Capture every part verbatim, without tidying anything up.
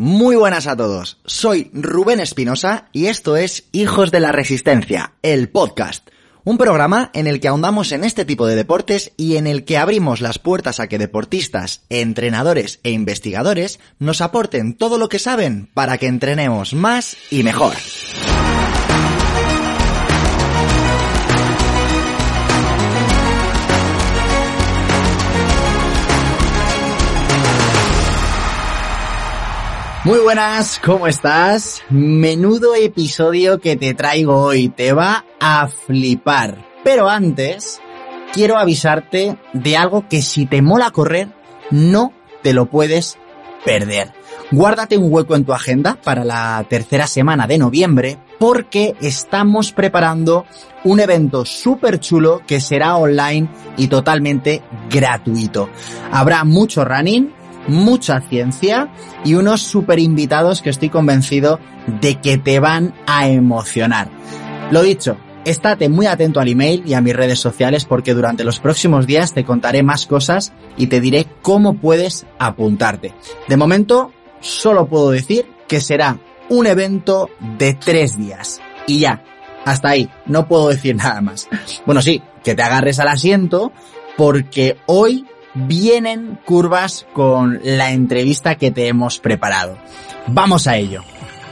Muy buenas a todos, soy Rubén Espinosa y esto es Hijos de la Resistencia, el podcast. Un programa en el que ahondamos en este tipo de deportes y en el que abrimos las puertas a que deportistas, entrenadores e investigadores nos aporten todo lo que saben para que entrenemos más y mejor. Muy buenas, ¿cómo estás? Menudo episodio que te traigo hoy, te va a flipar. Pero antes, quiero avisarte de algo que si te mola correr, no te lo puedes perder. Guárdate un hueco en tu agenda para la tercera semana de noviembre, porque estamos preparando un evento súper chulo que será online y totalmente gratuito. Habrá mucho running, mucha ciencia y unos super invitados que estoy convencido de que te van a emocionar. Lo dicho, estate muy atento al email y a mis redes sociales porque durante los próximos días te contaré más cosas y te diré cómo puedes apuntarte. De momento, solo puedo decir que será un evento de tres días. Y ya, hasta ahí, no puedo decir nada más. Bueno, sí, que te agarres al asiento porque hoy vienen curvas con la entrevista que te hemos preparado. Vamos a ello.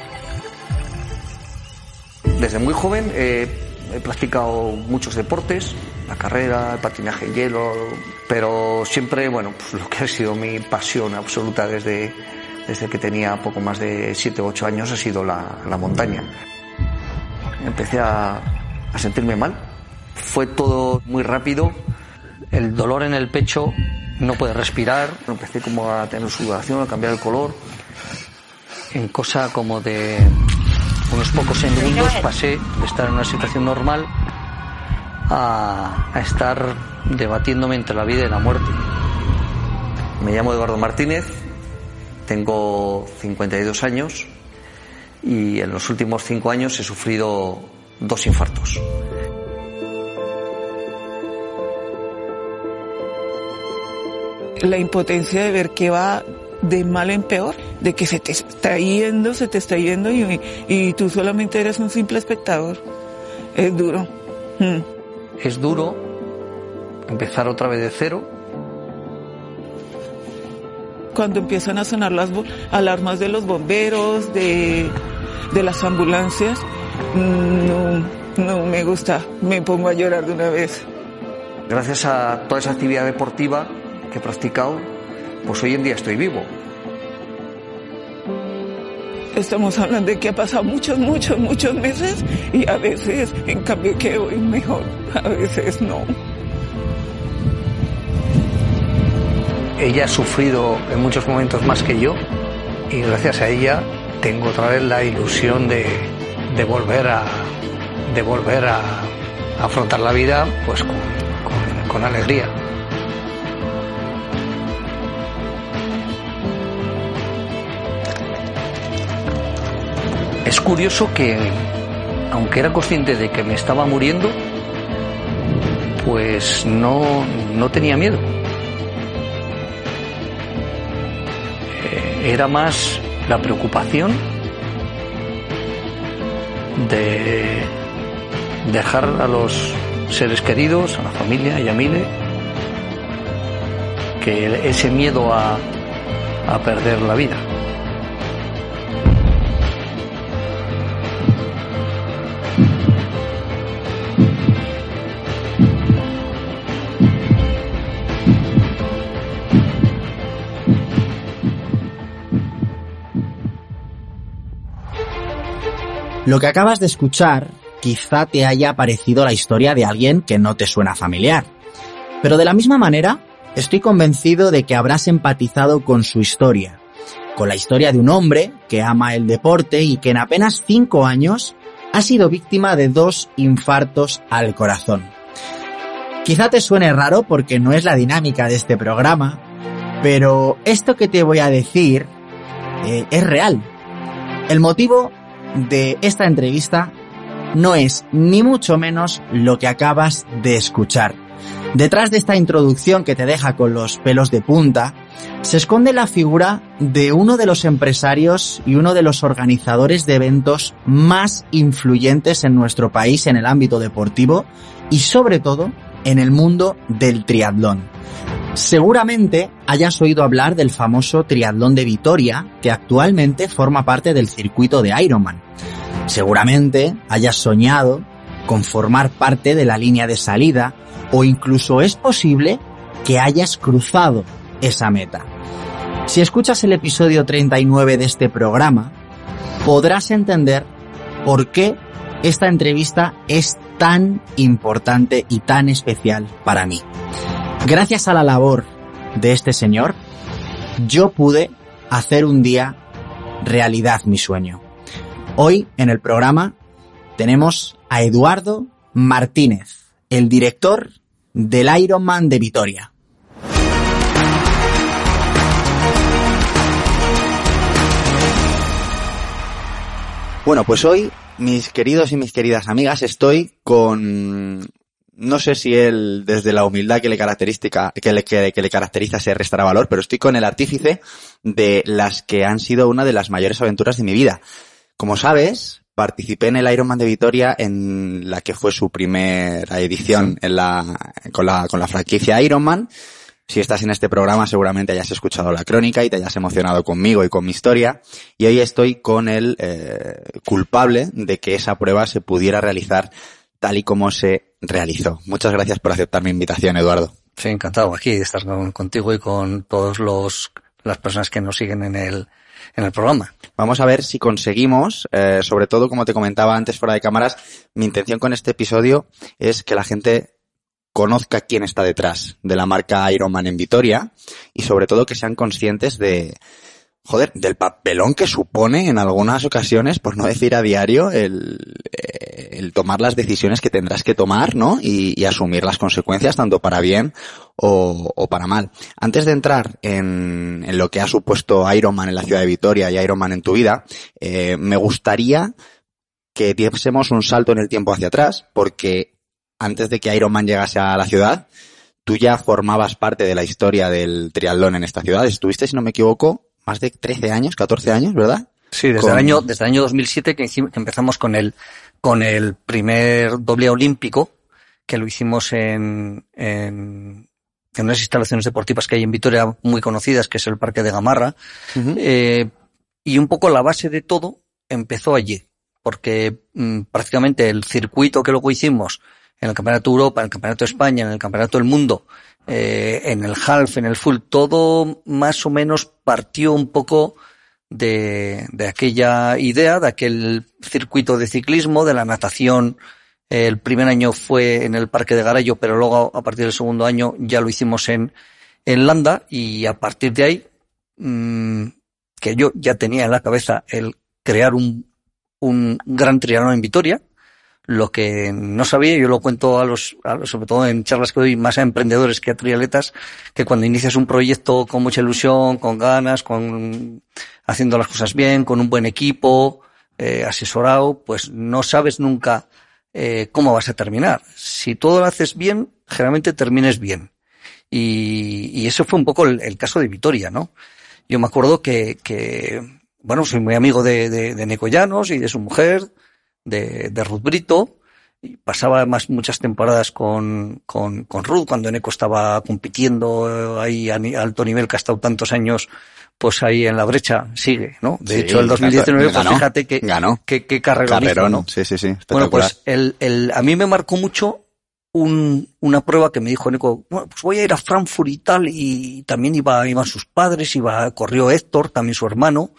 Desde muy joven eh, he practicado muchos deportes, la carrera, el patinaje en hielo, pero siempre, bueno, pues lo que ha sido mi pasión absoluta desde, desde que tenía poco más de siete u ocho años ha sido la, la montaña. Empecé a, a sentirme mal, fue todo muy rápido. El dolor en el pecho, no puedes respirar. Empecé como a tener sudoración, a cambiar el color. En cosa como de unos pocos segundos pasé de estar en una situación normal a, a estar debatiéndome entre la vida y la muerte. Me llamo Eduardo Martínez, tengo cincuenta y dos años y en los últimos cinco años he sufrido dos infartos. La impotencia de ver que va de mal en peor, de que se te está yendo, se te está yendo y, y tú solamente eres un simple espectador. Es duro. Mm. Es duro empezar otra vez de cero. Cuando empiezan a sonar las alarmas de los bomberos, de, de las ambulancias, no, no me gusta, me pongo a llorar de una vez. Gracias a toda esa actividad deportiva que he practicado, pues hoy en día estoy vivo. Estamos hablando de que ha pasado muchos, muchos, muchos meses y a veces, en cambio, que voy mejor, a veces no. Ella ha sufrido en muchos momentos más que yo y gracias a ella tengo otra vez la ilusión de, de volver a de volver a, a afrontar la vida pues con, con, con alegría. Es curioso que, aunque era consciente de que me estaba muriendo, pues no, no tenía miedo. Eh, era más la preocupación de dejar a los seres queridos, a la familia y a Mile, que ese miedo a, a perder la vida. Lo que acabas de escuchar quizá te haya parecido la historia de alguien que no te suena familiar. Pero de la misma manera, estoy convencido de que habrás empatizado con su historia. Con la historia de un hombre que ama el deporte y que en apenas cinco años ha sido víctima de dos infartos al corazón. Quizá te suene raro porque no es la dinámica de este programa, pero esto que te voy a decir eh, es real. El motivo de esta entrevista no es ni mucho menos lo que acabas de escuchar. Detrás de esta introducción que te deja con los pelos de punta, se esconde la figura de uno de los empresarios y uno de los organizadores de eventos más influyentes en nuestro país en el ámbito deportivo y sobre todo en el mundo del triatlón. Seguramente hayas oído hablar del famoso Triatlón de Vitoria, que actualmente forma parte del circuito de Ironman. Seguramente hayas soñado con formar parte de la línea de salida o incluso es posible que hayas cruzado esa meta. Si escuchas el episodio treinta y nueve de este programa, podrás entender por qué esta entrevista es tan importante y tan especial para mí. Gracias a la labor de este señor, yo pude hacer un día realidad mi sueño. Hoy en el programa tenemos a Eduardo Martínez, el director del Ironman de Vitoria. Bueno, pues hoy, mis queridos y mis queridas amigas, estoy con... No sé si él, desde la humildad que le caracteriza, que le, que, que le caracteriza, se restará valor, pero estoy con el artífice de las que han sido una de las mayores aventuras de mi vida. Como sabes, participé en el Ironman de Vitoria, en la que fue su primera edición en la, con la, con la franquicia Ironman. Si estás en este programa, seguramente hayas escuchado la crónica y te hayas emocionado conmigo y con mi historia. Y hoy estoy con el eh, culpable de que esa prueba se pudiera realizar tal y como se realizó. Muchas gracias por aceptar mi invitación, Eduardo. Sí, encantado aquí de estar con, contigo y con todos los las personas que nos siguen en el en el programa. Vamos a ver si conseguimos, eh, sobre todo, como te comentaba antes fuera de cámaras, mi intención con este episodio es que la gente conozca quién está detrás de la marca Ironman en Vitoria y sobre todo que sean conscientes de, joder, del papelón que supone en algunas ocasiones, por no decir a diario, el, el tomar las decisiones que tendrás que tomar, ¿no? Y, y asumir las consecuencias tanto para bien o, o para mal. Antes de entrar en, en lo que ha supuesto Ironman en la ciudad de Vitoria y Ironman en tu vida, eh, me gustaría que diésemos un salto en el tiempo hacia atrás, porque antes de que Ironman llegase a la ciudad, tú ya formabas parte de la historia del triatlón en esta ciudad. Estuviste, si no me equivoco, más de trece años, catorce años, ¿verdad? Sí, desde con... el año desde el año dos mil siete que, que empezamos con el con el primer doble olímpico, que lo hicimos en, en en unas instalaciones deportivas que hay en Vitoria muy conocidas, que es el Parque de Gamarra. Uh-huh. Eh, y un poco la base de todo empezó allí, porque mmm, prácticamente el circuito que luego hicimos en el Campeonato de Europa, en el Campeonato de España, en el Campeonato del Mundo, eh, en el half, en el full, todo más o menos partió un poco de, de aquella idea, de aquel circuito de ciclismo, de la natación. El primer año fue en el Parque de Garallo, pero luego a partir del segundo año ya lo hicimos en, en Landa, y a partir de ahí, mmm, que yo ya tenía en la cabeza el crear un, un gran triatlón en Vitoria. Lo que no sabía, yo lo cuento a los, a los, sobre todo en charlas que doy más a emprendedores que a triatletas, que cuando inicias un proyecto con mucha ilusión, con ganas, con haciendo las cosas bien, con un buen equipo, eh, asesorado, pues no sabes nunca eh, cómo vas a terminar. Si todo lo haces bien, generalmente termines bien. Y, y eso fue un poco el, el caso de Vitoria, ¿no? Yo me acuerdo que, que bueno, soy muy amigo de, de, de Neco Llanos y de su mujer, de, de Ruth Brito, y pasaba además muchas temporadas con, con, con Ruth, cuando Neco estaba compitiendo ahí a, a alto nivel, que ha estado tantos años, pues ahí en la brecha, sigue, ¿no? De sí, hecho, el dos mil diecinueve, ganó, pues fíjate que, ganó. que, que carrerón, carrerón hizo, ¿no? Sí, sí, sí, bueno, pues el, el, a mí me marcó mucho un, una prueba que me dijo Neco, bueno, pues voy a ir a Frankfurt y tal, y también iba, iban sus padres, iba, corrió Héctor, también su hermano,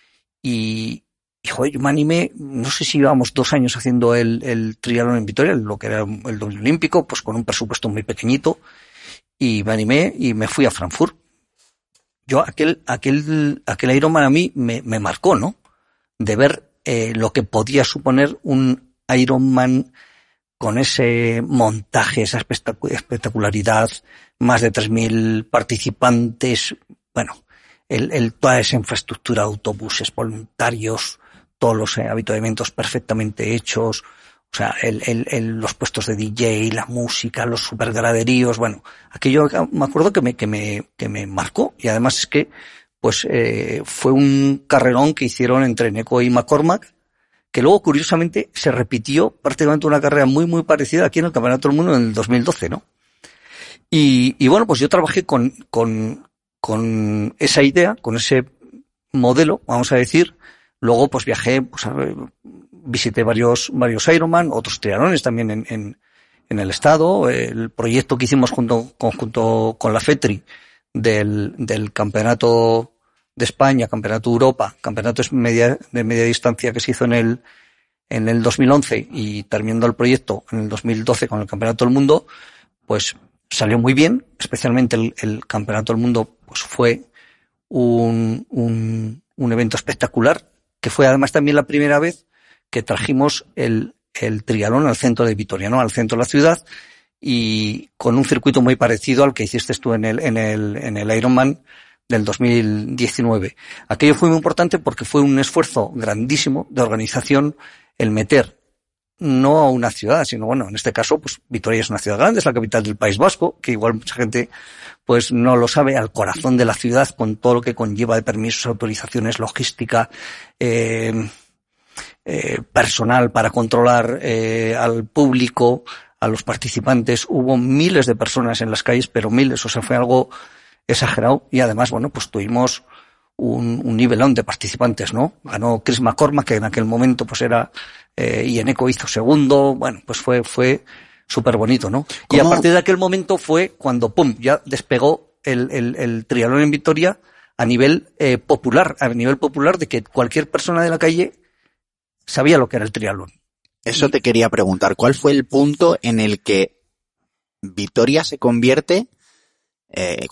y, Y joder, yo me animé, no sé si íbamos dos años haciendo el, el triatlón en Vitoria, lo que era el doble olímpico, pues con un presupuesto muy pequeñito, y me animé y me fui a Frankfurt. Yo, aquel, aquel, aquel Ironman a mí me, me marcó, ¿no? De ver, eh, lo que podía suponer un Ironman con ese montaje, esa espectacularidad, más de tres mil participantes, bueno, el, el, toda esa infraestructura, autobuses, voluntarios, todos los eh, habituamientos perfectamente hechos, O sea, el, el, el, los puestos de D J, la música, los supergraderíos, bueno, aquello me acuerdo que me, que me, que me marcó. Y además es que, pues, eh, fue un carrerón que hicieron entre Eneco y McCormack, que luego, curiosamente, se repitió prácticamente una carrera muy, muy parecida aquí en el Campeonato del Mundo en el dos mil doce, ¿no? Y, y bueno, pues yo trabajé con, con, con esa idea, con ese modelo, vamos a decir. Luego, pues viajé, pues, a ver, visité varios, varios Ironman, otros triatlones también en, en, en el estado. El proyecto que hicimos junto, conjunto con la FETRI del, del Campeonato de España, Campeonato de Europa, Campeonato de media, de media distancia que se hizo en el, en el dos mil once y terminando el proyecto en el dos mil doce con el Campeonato del Mundo, pues salió muy bien, especialmente el, el Campeonato del Mundo, pues fue un, un, un evento espectacular, que fue además también la primera vez que trajimos el, el triatlón al centro de Vitoria, ¿no? Al centro de la ciudad, y con un circuito muy parecido al que hiciste tú en el, en el, en el Ironman del dos mil diecinueve. Aquello fue muy importante porque fue un esfuerzo grandísimo de organización el meter no a una ciudad, sino bueno, en este caso, pues Vitoria es una ciudad grande, es la capital del País Vasco, que igual mucha gente pues no lo sabe, al corazón de la ciudad, con todo lo que conlleva de permisos, autorizaciones, logística, eh, eh, personal para controlar eh, al público, a los participantes. Hubo miles de personas en las calles, pero miles, o sea, fue algo exagerado. Y además, bueno, pues tuvimos un, un nivelón de participantes, ¿no? Ganó Chris McCormack, que en aquel momento pues era, eh, y Eneco hizo segundo. Bueno, pues fue, fue súper bonito, ¿no? ¿Cómo? Y a partir de aquel momento fue cuando, pum, ya despegó el, el, el triatlón en Vitoria a nivel eh, popular, a nivel popular de que cualquier persona de la calle sabía lo que era el triatlón. Eso y... te quería preguntar, ¿cuál fue el punto en el que Vitoria se convierte? Eh,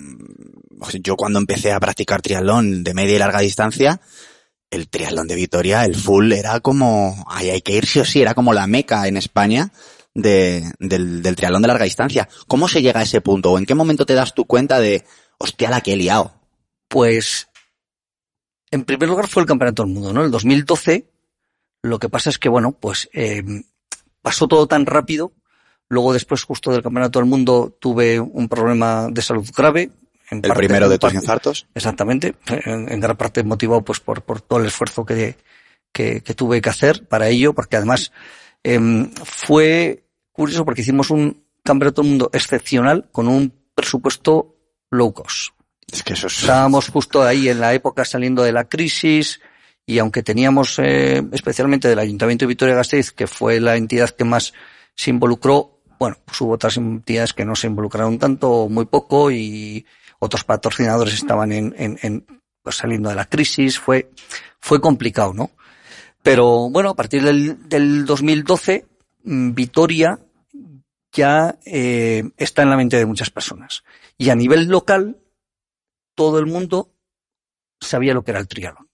yo cuando empecé a practicar triatlón de media y larga distancia, el triatlón de Vitoria, el full, era como, ay, hay que ir sí o sí, era como la meca en España de, del, del triatlón de larga distancia. ¿Cómo se llega a ese punto? ¿O en qué momento te das tu cuenta de, hostia, la que he liado? Pues, en primer lugar fue el Campeonato del Mundo, ¿no? El dos mil doce, lo que pasa es que, bueno, pues, eh, pasó todo tan rápido. Luego, después, justo del Campeonato del Mundo, tuve un problema de salud grave. En el parte, primero de tus parte, infartos. Exactamente. En, en gran parte motivado, pues, por, por todo el esfuerzo que, que, que tuve que hacer para ello, porque además, eh, fue curioso porque hicimos un Campeonato del Mundo excepcional con un presupuesto low cost. Es que eso es... Estábamos justo ahí en la época saliendo de la crisis, y aunque teníamos, eh, especialmente del Ayuntamiento de Vitoria-Gasteiz, que fue la entidad que más se involucró, bueno, pues hubo otras entidades que no se involucraron tanto, muy poco, y otros patrocinadores estaban en, en, en pues saliendo de la crisis. Fue, fue complicado, ¿no? Pero bueno, a partir del, del dos mil doce, Vitoria ya eh, está en la mente de muchas personas. Y a nivel local, todo el mundo sabía lo que era el triatlón.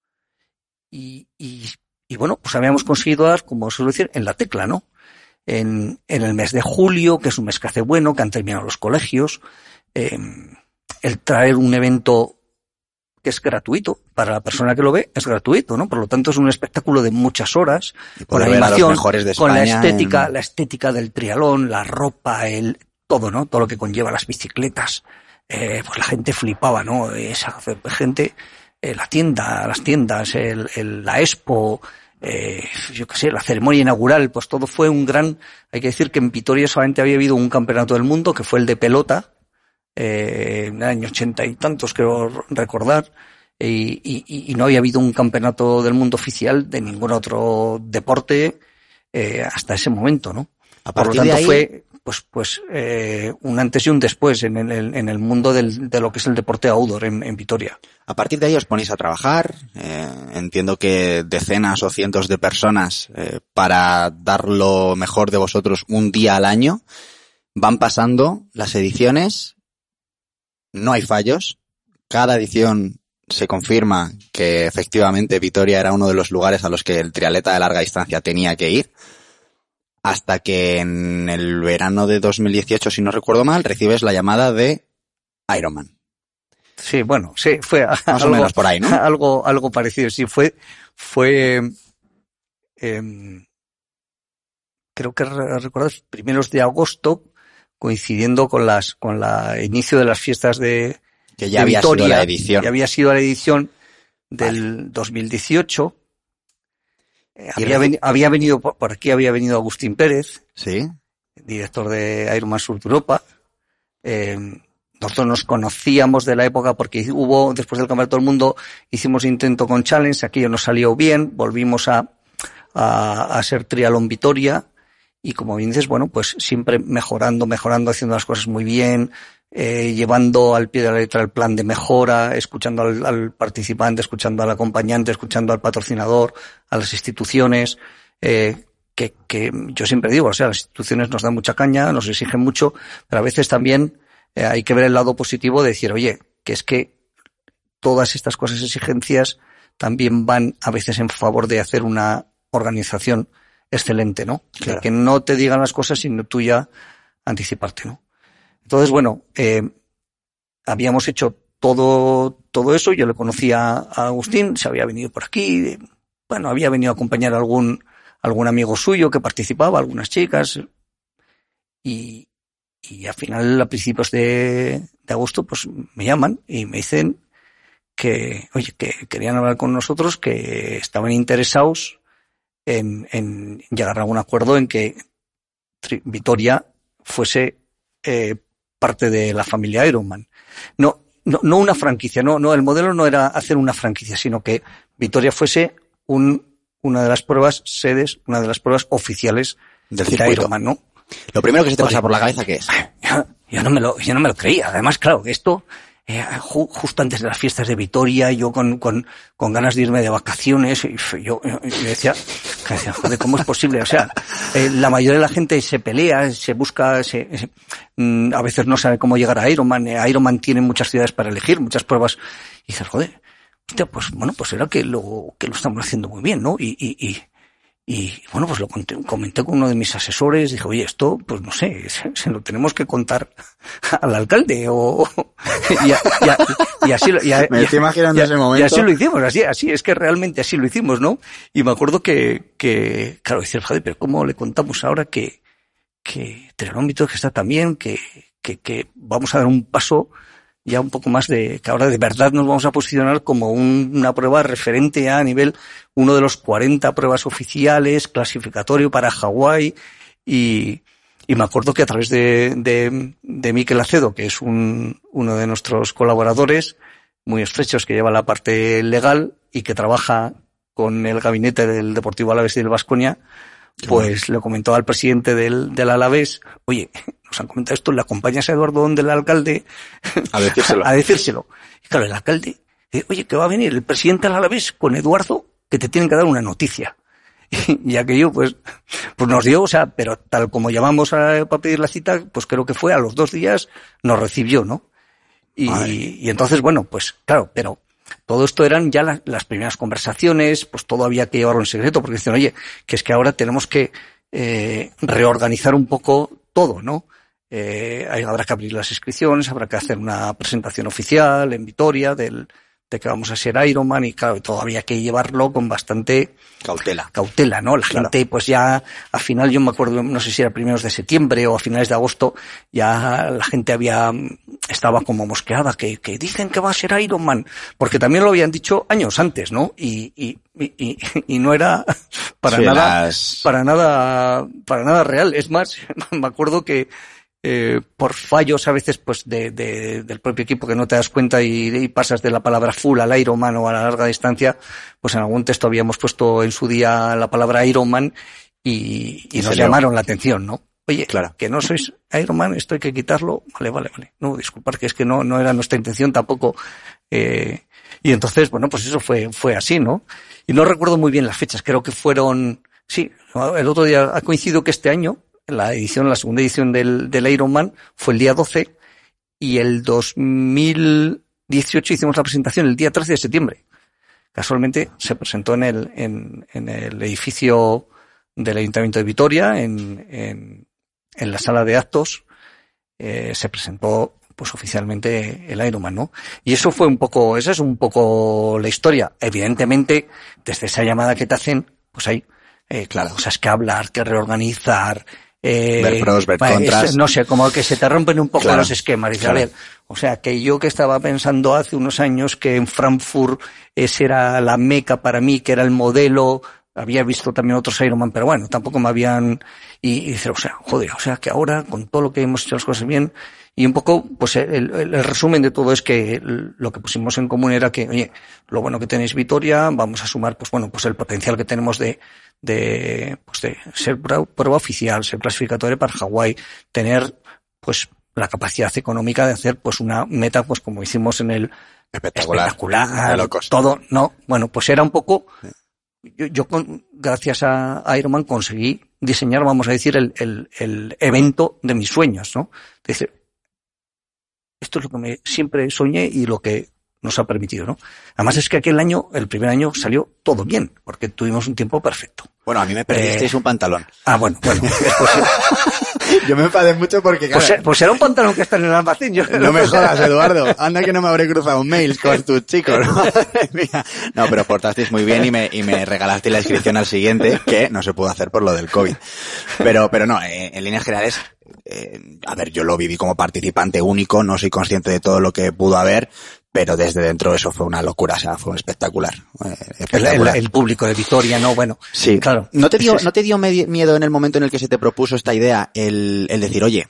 Y, y, y bueno, pues habíamos conseguido dar, como suelo decir, en la tecla, ¿no? En, en el mes de julio, que es un mes que hace bueno, que han terminado los colegios, eh, el traer un evento que es gratuito, para la persona que lo ve, es gratuito, ¿no? Por lo tanto, es un espectáculo de muchas horas, con la animación, con la estética, en... la estética del triatlón, la ropa, el, todo, ¿no? Todo lo que conlleva las bicicletas, eh, pues la gente flipaba, ¿no? Esa gente, eh, la tienda, las tiendas, el, el, la expo, eh, yo qué sé, la ceremonia inaugural, pues todo fue un gran, hay que decir que en Vitoria solamente había habido un campeonato del mundo, que fue el de pelota, eh, en el año ochenta y tantos, creo recordar, y, y, y no había habido un campeonato del mundo oficial de ningún otro deporte, eh, hasta ese momento, ¿no? A Por lo partir tanto de ahí... fue, pues, pues, eh, un antes y un después en el, en el mundo del, de lo que es el deporte outdoor en, en Vitoria. A partir de ahí os ponéis a trabajar, eh, entiendo que decenas o cientos de personas, eh, para dar lo mejor de vosotros un día al año. Van pasando las ediciones, no hay fallos, cada edición se confirma que efectivamente Vitoria era uno de los lugares a los que el triatleta de larga distancia tenía que ir, hasta que en el verano de dos mil dieciocho, si no recuerdo mal, recibes la llamada de Ironman. Sí, bueno, sí, fue más algo, o menos por ahí, ¿no? Algo, algo parecido, sí, fue, fue, eh, creo que recuerdo, primeros de agosto, coincidiendo con las, con la inicio de las fiestas de, que ya de había Vitoria, sido la edición. Ya había sido la edición del vale. dos mil dieciocho. Eh, había, veni, había venido, por, por aquí había venido Agustín Pérez. Sí. Director de Ironman Sur de Europa. Eh, nosotros nos conocíamos de la época porque hubo, después del Campeonato del Mundo, hicimos intento con Challenge, aquello nos salió bien, volvimos a, a, a ser Triatlón Vitoria, y como bien dices, bueno, pues siempre mejorando, mejorando, haciendo las cosas muy bien, eh, llevando al pie de la letra el plan de mejora, escuchando al, al participante, escuchando al acompañante, escuchando al patrocinador, a las instituciones, eh, que, que yo siempre digo, o sea, las instituciones nos dan mucha caña, nos exigen mucho, pero a veces también eh, hay que ver el lado positivo de decir, oye, que es que todas estas cosas, exigencias, también van a veces en favor de hacer una organización excelente, ¿no? Claro. Que, que no te digan las cosas sino tú ya anticiparte, ¿no? Entonces, bueno, eh, habíamos hecho todo, todo eso, yo le conocía a Agustín, se había venido por aquí, bueno, había venido a acompañar a algún, algún amigo suyo que participaba, algunas chicas, y, y al final, a principios de, de agosto, pues me llaman y me dicen que, oye, que querían hablar con nosotros, que estaban interesados en, en llegar a algún acuerdo en que Vitoria fuese eh, parte de la familia Ironman. No, no, no una franquicia, no, no, el modelo no era hacer una franquicia, sino que Vitoria fuese un, una de las pruebas sedes, una de las pruebas oficiales del de Ironman, ¿no? Lo primero que se te Oye, pasa por la cabeza, ¿qué es? Yo, yo no me lo, yo no me lo creía. Además, claro, esto, eh, ju, justo antes de las fiestas de Vitoria, yo con, con, con ganas de irme de vacaciones, y yo, yo, yo decía, decía, joder, ¿cómo es posible? O sea, eh, la mayoría de la gente se pelea, se busca, se, se, mm, a veces no sabe cómo llegar a Ironman. Eh, Ironman tiene muchas ciudades para elegir, muchas pruebas, y dices, joder, hostia, pues bueno, pues era que lo, que lo estamos haciendo muy bien, ¿no? Y, y, y, Y bueno, pues lo conté, comenté con uno de mis asesores, dije, oye, esto, pues no sé, se, se lo tenemos que contar al alcalde, o, y, a, y, a, y así lo, y a, me estoy imaginando y, ese momento. Y así lo hicimos, así, así, es que realmente así lo hicimos, ¿no? Y me acuerdo que, que, claro, dice, joder, pero ¿cómo le contamos ahora que, que Triatlón Vitoria que está también, que, que, que vamos a dar un paso ya un poco más de, que ahora de verdad nos vamos a posicionar como un, una prueba referente a nivel, uno de los cuarenta pruebas oficiales, clasificatorio para Hawái, y, y me acuerdo que a través de, de, de Mikel Acedo, que es un, uno de nuestros colaboradores muy estrechos, que lleva la parte legal y que trabaja con el gabinete del Deportivo Alavés y del Baskonia, pues le comentó al presidente del, del Alavés, oye, nos han comentado esto, le acompañas a Eduardo Donde, el alcalde, a decírselo. a decírselo. Y claro, el alcalde, eh, oye, que va a venir el presidente del Alavés con Eduardo, que te tienen que dar una noticia. Y, y aquello, pues, pues nos dio, o sea, pero tal como llamamos a, para pedir la cita, pues creo que fue a los dos días, nos recibió, ¿no? Y, y entonces, bueno, pues claro, pero todo esto eran ya las, las primeras conversaciones, pues todo había que llevarlo en secreto, porque dicen, oye, que es que ahora tenemos que eh, reorganizar un poco todo, ¿no? Eh, habrá que abrir las inscripciones, habrá que hacer una presentación oficial en Vitoria del, de que vamos a ser Ironman, y claro, todo había que llevarlo con bastante cautela, cautela, ¿no? La claro. gente, pues ya, a final, yo me acuerdo, no sé si era primeros de septiembre o a finales de agosto, ya la gente había, estaba como mosqueada, que, que dicen que va a ser Ironman, porque también lo habían dicho años antes, ¿no? Y, y, y, y no era para sí, nada, las... para nada, para nada real. Es más, me acuerdo que, Eh, por fallos a veces pues de, de del propio equipo, que no te das cuenta y, y pasas de la palabra full al Ironman o a la larga distancia, pues en algún texto habíamos puesto en su día la palabra Ironman y, y, y nos llamaron la atención, ¿no? Oye, claro, que no sois Ironman, esto hay que quitarlo. Vale, vale, vale. No, disculpar, que es que no, no era nuestra intención tampoco. Eh, y entonces, bueno, pues eso fue, fue así, ¿no? Y no recuerdo muy bien las fechas, creo que fueron, sí, el otro día ha coincidido que este año, la edición, la segunda edición del, del Ironman fue el día doce, y el dos mil dieciocho hicimos la presentación el día trece de septiembre. Casualmente se presentó en el, en, en el edificio del Ayuntamiento de Vitoria, en, en, en la sala de actos, eh, se presentó pues oficialmente el Ironman, ¿no? Y eso fue un poco, esa es un poco la historia. Evidentemente, desde esa llamada que te hacen, pues hay eh, claro, cosas que hablar, que reorganizar, eh, ver pros, ver contras. Es, no sé, como que se te rompen un poco claro, los esquemas. Dice, claro. A ver, o sea, que yo que estaba pensando hace unos años que en Frankfurt ese era la meca para mí, que era el modelo, había visto también otros Ironman, pero bueno, tampoco me habían, y, y dice, o sea, joder, o sea, que ahora con todo lo que hemos hecho las cosas bien, y un poco, pues el, el, el resumen de todo es que lo que pusimos en común era que, oye, lo bueno que tenéis Vitoria, vamos a sumar, pues bueno, pues el potencial que tenemos de, de, pues de ser prueba oficial, ser clasificatoria para Hawái, tener, pues, la capacidad económica de hacer, pues una meta, pues como hicimos en el espectacular, espectacular todo, no, bueno, pues era un poco, sí. yo, yo con, gracias a, a Ironman conseguí diseñar, vamos a decir, el, el, el evento de mis sueños, ¿no? Dice, esto es lo que me siempre soñé y lo que nos ha permitido, ¿no? Además es que aquel año, el primer año, salió todo bien, porque tuvimos un tiempo perfecto. Bueno, a mí me perdisteis eh... un pantalón. Ah, bueno, bueno. Es posible. Yo me enfadé mucho porque, claro, pues, pues era un pantalón que está en el almacén. Yo no me jodas, Eduardo. Anda que no me habré cruzado mails con tus chicos. No, pero portasteis muy bien y me, y me regalaste la inscripción al siguiente, que no se pudo hacer por lo del COVID. Pero, pero no, eh, en líneas generales, eh, a ver, yo lo viví como participante único, no soy consciente de todo lo que pudo haber, pero desde dentro eso fue una locura, o sea, fue espectacular. Eh, espectacular. El, el, el público de Vitoria, ¿no? Bueno, sí, claro. ¿No te dio, no te dio miedo en el momento en el que se te propuso esta idea el, el decir, oye,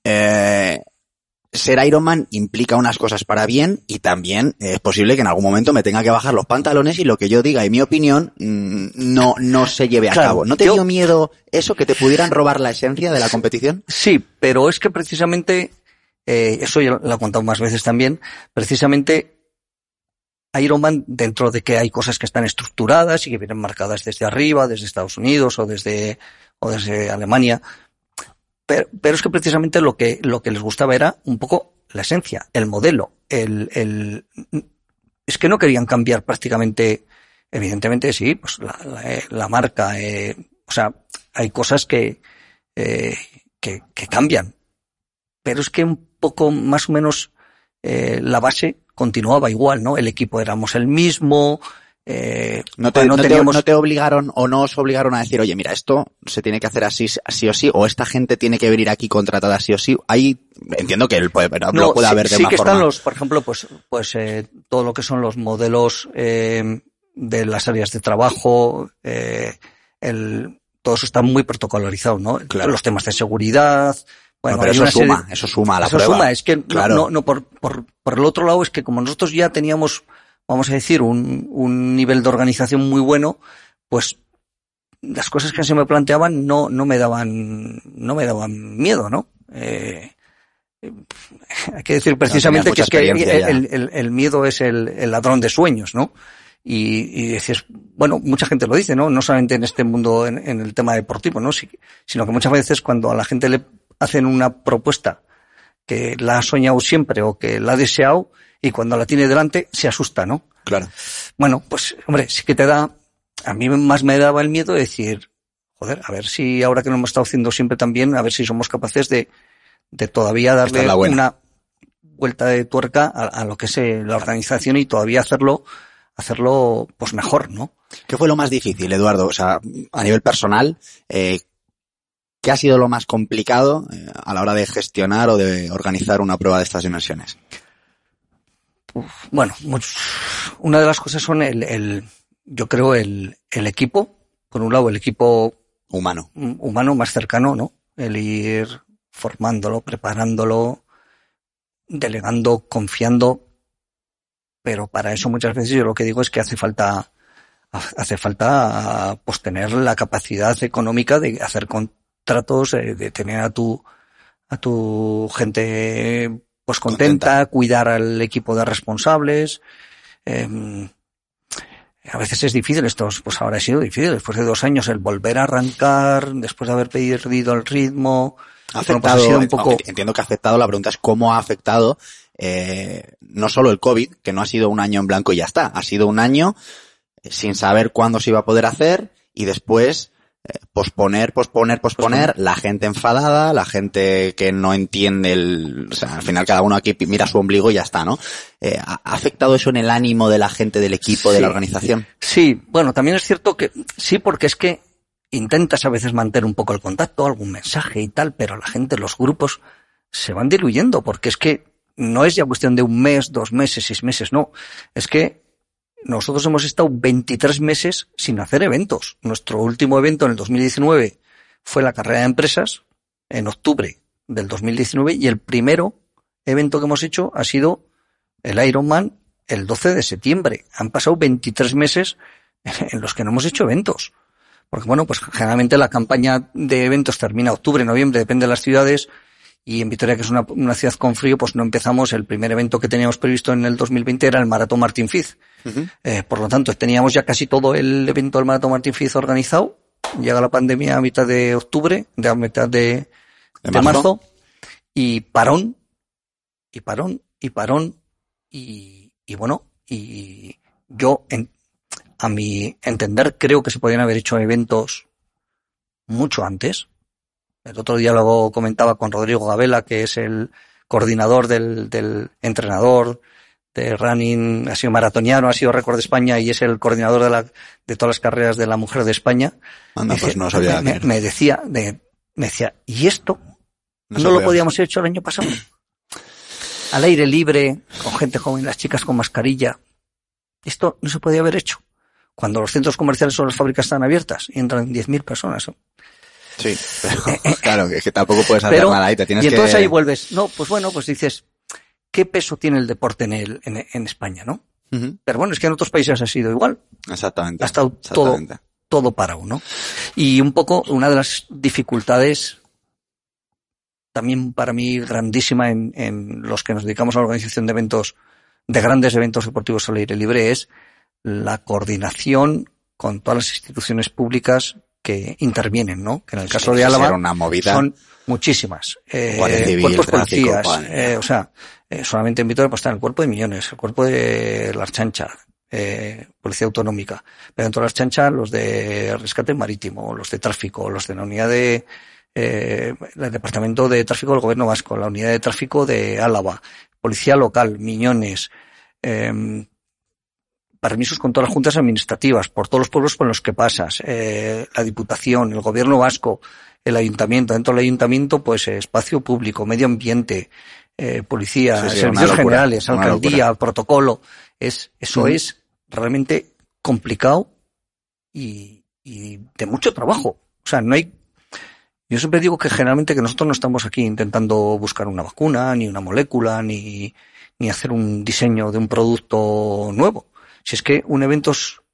eh, ser Ironman implica unas cosas para bien y también es posible que en algún momento me tenga que bajar los pantalones y lo que yo diga y mi opinión no, no se lleve a claro, cabo? ¿No te yo, dio miedo eso, que te pudieran robar la esencia de la competición? Sí, pero es que precisamente, eh, eso ya lo he contado más veces también, precisamente Ironman, dentro de que hay cosas que están estructuradas y que vienen marcadas desde arriba, desde Estados Unidos o desde, o desde Alemania, pero, pero es que precisamente lo que, lo que les gustaba era un poco la esencia, el modelo, el, el, es que no querían cambiar prácticamente, evidentemente sí, pues la, la, la marca, eh, o sea, hay cosas que, eh, que, que cambian, pero es que un poco más o menos, eh, la base continuaba igual, ¿no? El equipo éramos el mismo, eh, no te, no, no, teníamos... te, no te obligaron o no os obligaron a decir, oye, mira, esto se tiene que hacer así, así o sí, o esta gente tiene que venir aquí contratada así o sí. Ahí entiendo que él puede, pero no, lo puede sí, haber de sí una que forma. Están los, por ejemplo, pues, pues eh, todo lo que son los modelos eh, de las áreas de trabajo, eh, el, todo eso está muy protocolarizado, ¿no? Claro. Los temas de seguridad. Bueno, no, pero eso suma, serie... eso suma a la eso prueba. Suma, es que claro. no, no, por, por, por el otro lado es que como nosotros ya teníamos, vamos a decir, un, un nivel de organización muy bueno, pues las cosas que se me planteaban no, no me daban, no me daban miedo, ¿no? Eh, hay que decir precisamente no, que es que el, el, el miedo es el, el ladrón de sueños, ¿no? Y, y dices, bueno, mucha gente lo dice, ¿no? No solamente en este mundo, en, en el tema deportivo, ¿no? Sí, sino que muchas veces cuando a la gente le hacen una propuesta que la ha soñado siempre o que la ha deseado y cuando la tiene delante se asusta, ¿no? Claro. Bueno, pues, hombre, sí que te da, a mí más me daba el miedo de decir, joder, a ver si ahora que lo hemos estado haciendo siempre también, a ver si somos capaces de, de todavía darle una vuelta de tuerca a, a lo que es la organización y todavía hacerlo, hacerlo, pues mejor, ¿no? ¿Qué fue lo más difícil, Eduardo? O sea, a nivel personal, eh, ¿qué ha sido lo más complicado eh, a la hora de gestionar o de organizar una prueba de estas dimensiones? Bueno, una de las cosas son el, el yo creo el, el equipo, por un lado el equipo humano, humano más cercano, ¿no? El ir formándolo, preparándolo, delegando, confiando, pero para eso muchas veces yo lo que digo es que hace falta, hace falta pues tener la capacidad económica de hacer con tratos, de, de tener a tu a tu gente pues contenta, contenta, cuidar al equipo de responsables. Eh, a veces es difícil, esto pues ahora ha sido difícil, después de dos años el volver a arrancar, después de haber perdido el ritmo. Ha afectado, bueno, pues ha sido un poco... Entiendo que ha afectado, la pregunta es cómo ha afectado eh, no solo el COVID, que no ha sido un año en blanco y ya está, ha sido un año sin saber cuándo se iba a poder hacer y después Eh, posponer, posponer, posponer, la gente enfadada, la gente que no entiende el, o sea, al final cada uno aquí mira su ombligo y ya está, ¿no? Eh, ¿Ha afectado eso en el ánimo de la gente del equipo, sí, de la organización? Sí, bueno, también es cierto que sí, porque es que intentas a veces mantener un poco el contacto, algún mensaje y tal, pero la gente, los grupos se van diluyendo, porque es que no es ya cuestión de un mes, dos meses, seis meses, no. Es que nosotros hemos estado veintitrés meses sin hacer eventos. Nuestro último evento en el dos mil diecinueve fue la carrera de empresas, en octubre del dos mil diecinueve, y el primero evento que hemos hecho ha sido el Ironman el doce de septiembre. Han pasado veintitrés meses en los que no hemos hecho eventos. Porque bueno, pues generalmente la campaña de eventos termina octubre, noviembre, depende de las ciudades, y en Vitoria, que es una, una ciudad con frío, pues no empezamos. El primer evento que teníamos previsto en el dos mil veinte era el Maratón Martín Fiz. Uh-huh. Eh, por lo tanto, teníamos ya casi todo el evento del Maratón Martín Fiz organizado. Llega la pandemia a mitad de octubre, de a mitad de, de, de marzo? marzo, y parón, y parón, y parón, y, y bueno, y yo, en, a mi entender, creo que se podían haber hecho eventos mucho antes. El otro día luego comentaba con Rodrigo Gabela, que es el coordinador del, del entrenador de running, ha sido maratoniano, ha sido récord de España y es el coordinador de la, de todas las carreras de la mujer de España. Anda, pues no sabía. Me, me decía, de, me decía, ¿y esto? No, no lo podíamos haber hecho el año pasado. Al aire libre, con gente joven, las chicas con mascarilla. Esto no se podía haber hecho. Cuando los centros comerciales o las fábricas están abiertas y entran diez mil personas, ¿no? Sí, pero claro, es que tampoco puedes hacer pero, nada ahí, te tienes y entonces que... ahí vuelves, no, pues bueno, pues dices, ¿qué peso tiene el deporte en el, en, en España, no? Uh-huh. Pero bueno, es que en otros países ha sido igual. Exactamente. Ha estado exactamente. todo, todo parado, ¿no? Y un poco, una de las dificultades, también para mí grandísima en, en los que nos dedicamos a la organización de eventos, de grandes eventos deportivos al aire libre, es la coordinación con todas las instituciones públicas que intervienen, ¿no? Que en el caso sí, de Álava una movida. Son muchísimas. Eh, Civil, cuerpos tráfico, policías, eh, o sea, eh, solamente en Vitoria pues está el cuerpo de Miñones, el cuerpo de la Archancha, eh, Policía Autonómica, pero dentro de la Archancha los de rescate marítimo, los de tráfico, los de la unidad de eh, el Departamento de Tráfico del Gobierno Vasco, la unidad de tráfico de Álava, Policía Local, Miñones, eh, permisos con todas las juntas administrativas, por todos los pueblos por los que pasas, eh, la Diputación, el Gobierno Vasco, el Ayuntamiento, dentro del Ayuntamiento, pues eh, espacio público, medio ambiente, eh, policía, sí, sí, servicios locura, generales, alcaldía, protocolo, es, eso sí. Es realmente complicado y, y de mucho trabajo. O sea, no hay, yo siempre digo que generalmente que nosotros no estamos aquí intentando buscar una vacuna, ni una molécula, ni, ni hacer un diseño de un producto nuevo. Si es que un evento